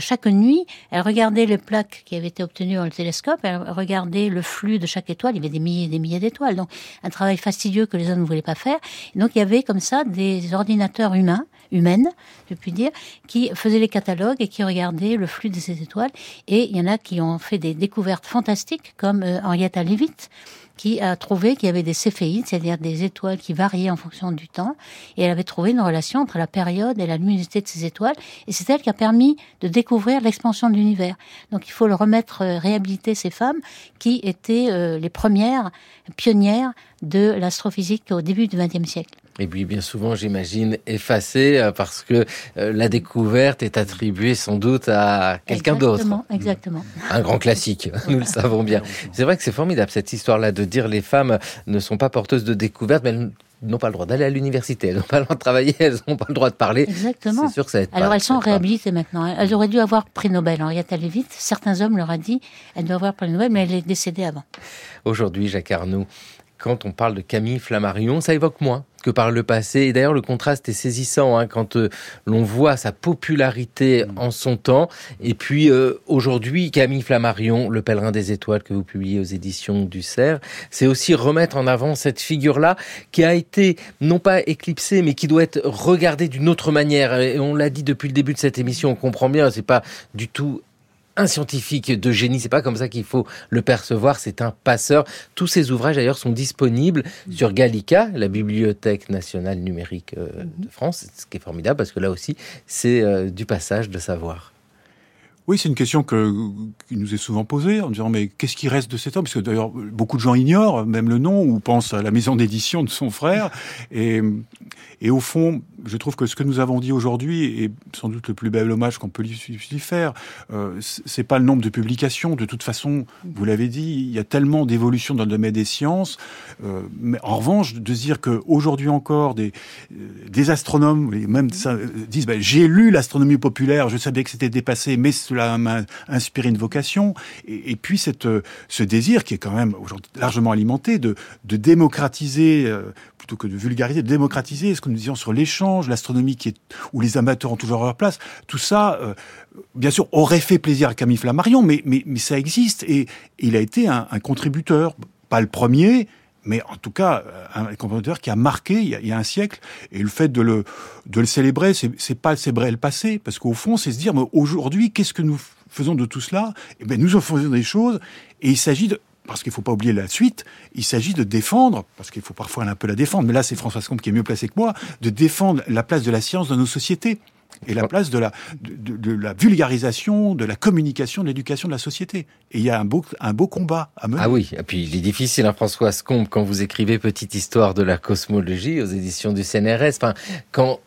nuit, elle regardait les plaques qui avaient été obtenues dans le télescope, elle regardait le flux de chaque étoile, il y avait des milliers et des milliers d'étoiles, donc un travail fastidieux que les hommes ne voulaient pas faire. Et donc il y avait comme ça des ordinateurs humains, humaines, je puis dire, qui faisaient les catalogues et qui regardaient le flux de ces étoiles. Et il y en a qui ont fait des découvertes fantastiques, comme euh, Henrietta Leavitt, qui a trouvé qu'il y avait des céphéides, c'est-à-dire des étoiles qui variaient en fonction du temps, et elle avait trouvé une relation entre la période et la luminosité de ces étoiles, et c'est elle qui a permis de découvrir l'expansion de l'univers. Donc il faut le remettre, euh, réhabiliter ces femmes qui étaient euh, les premières pionnières de l'astrophysique au début du vingtième siècle. Et puis bien souvent, j'imagine, effacée parce que euh, la découverte est attribuée sans doute à quelqu'un d'autre. Exactement, exactement. Un grand classique, nous le savons bien. C'est vrai que c'est formidable cette histoire-là de dire les femmes ne sont pas porteuses de découvertes, mais elles n'ont pas le droit d'aller à l'université, elles n'ont pas le droit de travailler, elles n'ont pas le droit de parler. Exactement. C'est sûr que ça aide pas. Alors elles sont réhabilitées maintenant. Elles auraient dû avoir prix Nobel. Henrietta Leavitt, certains hommes leur ont dit elle doit avoir prix Nobel, mais elle est décédée avant. Aujourd'hui, Jacques Arnoux, quand on parle de Camille Flammarion, ça évoque moins que par le passé. Et d'ailleurs, le contraste est saisissant hein, quand euh, l'on voit sa popularité en son temps. Et puis, euh, aujourd'hui, Camille Flammarion, Le Pèlerin des Étoiles, que vous publiez aux éditions du Cerf, c'est aussi remettre en avant cette figure-là qui a été, non pas éclipsée, mais qui doit être regardée d'une autre manière. Et on l'a dit depuis le début de cette émission, on comprend bien, c'est pas du tout un scientifique de génie, c'est pas comme ça qu'il faut le percevoir, c'est un passeur. Tous ces ouvrages d'ailleurs sont disponibles sur Gallica, la Bibliothèque nationale numérique de France, ce qui est formidable parce que là aussi c'est du passage de savoir. Oui, c'est une question que, qui nous est souvent posée, en disant mais qu'est-ce qui reste de cet homme? Parce que d'ailleurs, beaucoup de gens ignorent même le nom ou pensent à la maison d'édition de son frère. Et, et au fond, je trouve que ce que nous avons dit aujourd'hui est sans doute le plus bel hommage qu'on peut lui, lui faire. Euh, c'est pas le nombre de publications. De toute façon, vous l'avez dit, il y a tellement d'évolutions dans le domaine des sciences. Euh, mais en revanche, de se dire qu'aujourd'hui encore, des, des astronomes, même ça, disent ben, j'ai lu l'astronomie populaire, je savais que c'était dépassé, mais cela m'a inspiré une vocation, et, et puis cette, ce désir qui est quand même aujourd'hui largement alimenté de, de démocratiser, euh, plutôt que de vulgariser, de démocratiser ce que nous disions sur l'échange, l'astronomie qui est, où les amateurs ont toujours leur place. Tout ça, euh, bien sûr, aurait fait plaisir à Camille Flammarion, mais, mais, mais ça existe, et, et il a été un, un contributeur, pas le premier, mais en tout cas, un contributeur qui a marqué il y a, il y a un siècle, et le fait de le, de le célébrer, c'est, c'est pas célébrer le passé, parce qu'au fond, c'est se dire, mais aujourd'hui, qu'est-ce que nous faisons de tout cela? Eh ben, nous en faisons des choses, et il s'agit de, parce qu'il faut pas oublier la suite, il s'agit de défendre, parce qu'il faut parfois un peu la défendre, mais là, c'est Françoise Combe qui est mieux placé que moi, de défendre la place de la science dans nos sociétés. Et la place de la, de, de la vulgarisation, de la communication, de l'éducation de la société. Et il y a un beau, un beau combat à mener. Ah oui, et puis il est difficile, hein, Françoise Combe, quand vous écrivez Petite histoire de la cosmologie aux éditions du C N R S, enfin, quand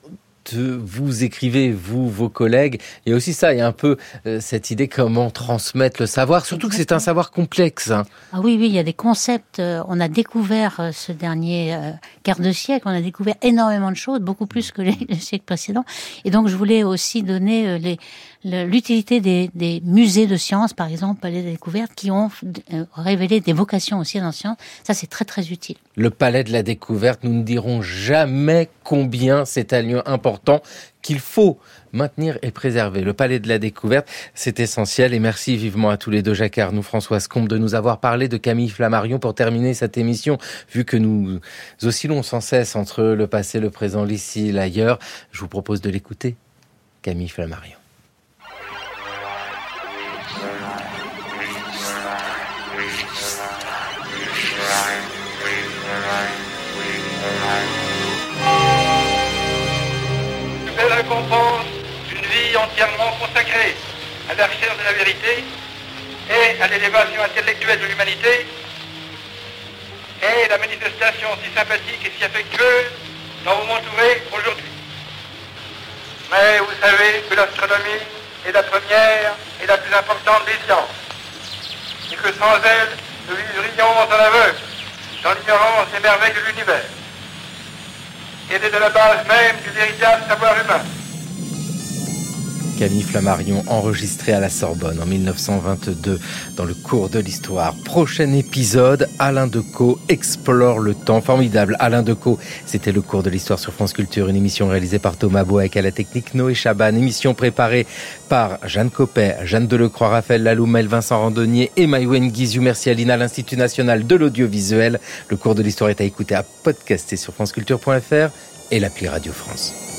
vous écrivez, vous, vos collègues, il y a aussi ça, il y a un peu euh, cette idée comment transmettre le savoir, surtout que c'est un savoir complexe. Hein. Ah oui, oui, il y a des concepts, euh, on a découvert euh, ce dernier euh, quart de siècle, on a découvert énormément de choses, beaucoup plus que les, les siècles précédents, et donc je voulais aussi donner euh, les, le, l'utilité des, des musées de sciences, par exemple, Palais de la Découverte, qui ont euh, révélé des vocations aussi dans la science, ça c'est très très utile. Le Palais de la Découverte, nous ne dirons jamais combien c'est un lieu important qu'il faut maintenir et préserver. Le Palais de la Découverte, c'est essentiel. Et merci vivement à tous les deux, Jacques Arnoux, Françoise Combe, de nous avoir parlé de Camille Flammarion pour terminer cette émission. Vu que nous oscillons sans cesse entre le passé, le présent, l'ici et l'ailleurs, je vous propose de l'écouter. Camille Flammarion. Récompense d'une vie entièrement consacrée à la recherche de la vérité et à l'élévation intellectuelle de l'humanité et la manifestation si sympathique et si affectueuse dont vous m'entourez aujourd'hui. Mais vous savez que l'astronomie est la première et la plus importante des sciences et que sans elle, nous vivrions en aveugle dans l'ignorance des merveilles de l'univers. Elle est de la base même du véritable savoir humain. Camille Flammarion, enregistré à la Sorbonne en mille neuf cent vingt-deux dans le cours de l'histoire. Prochain épisode, Alain Decaux explore le temps. Formidable, Alain Decaux, c'était le cours de l'histoire sur France Culture, une émission réalisée par Thomas Boek, à la technique Noé Chaban, émission préparée par Jeanne Copet, Jeanne Delecroix, Raphaël Laloumel, Vincent Randonnier et Maïwen Guizou. Merci à l'I N A, l'Institut National de l'Audiovisuel. Le cours de l'histoire est à écouter, à podcaster sur franceculture point f r et l'appli Radio France.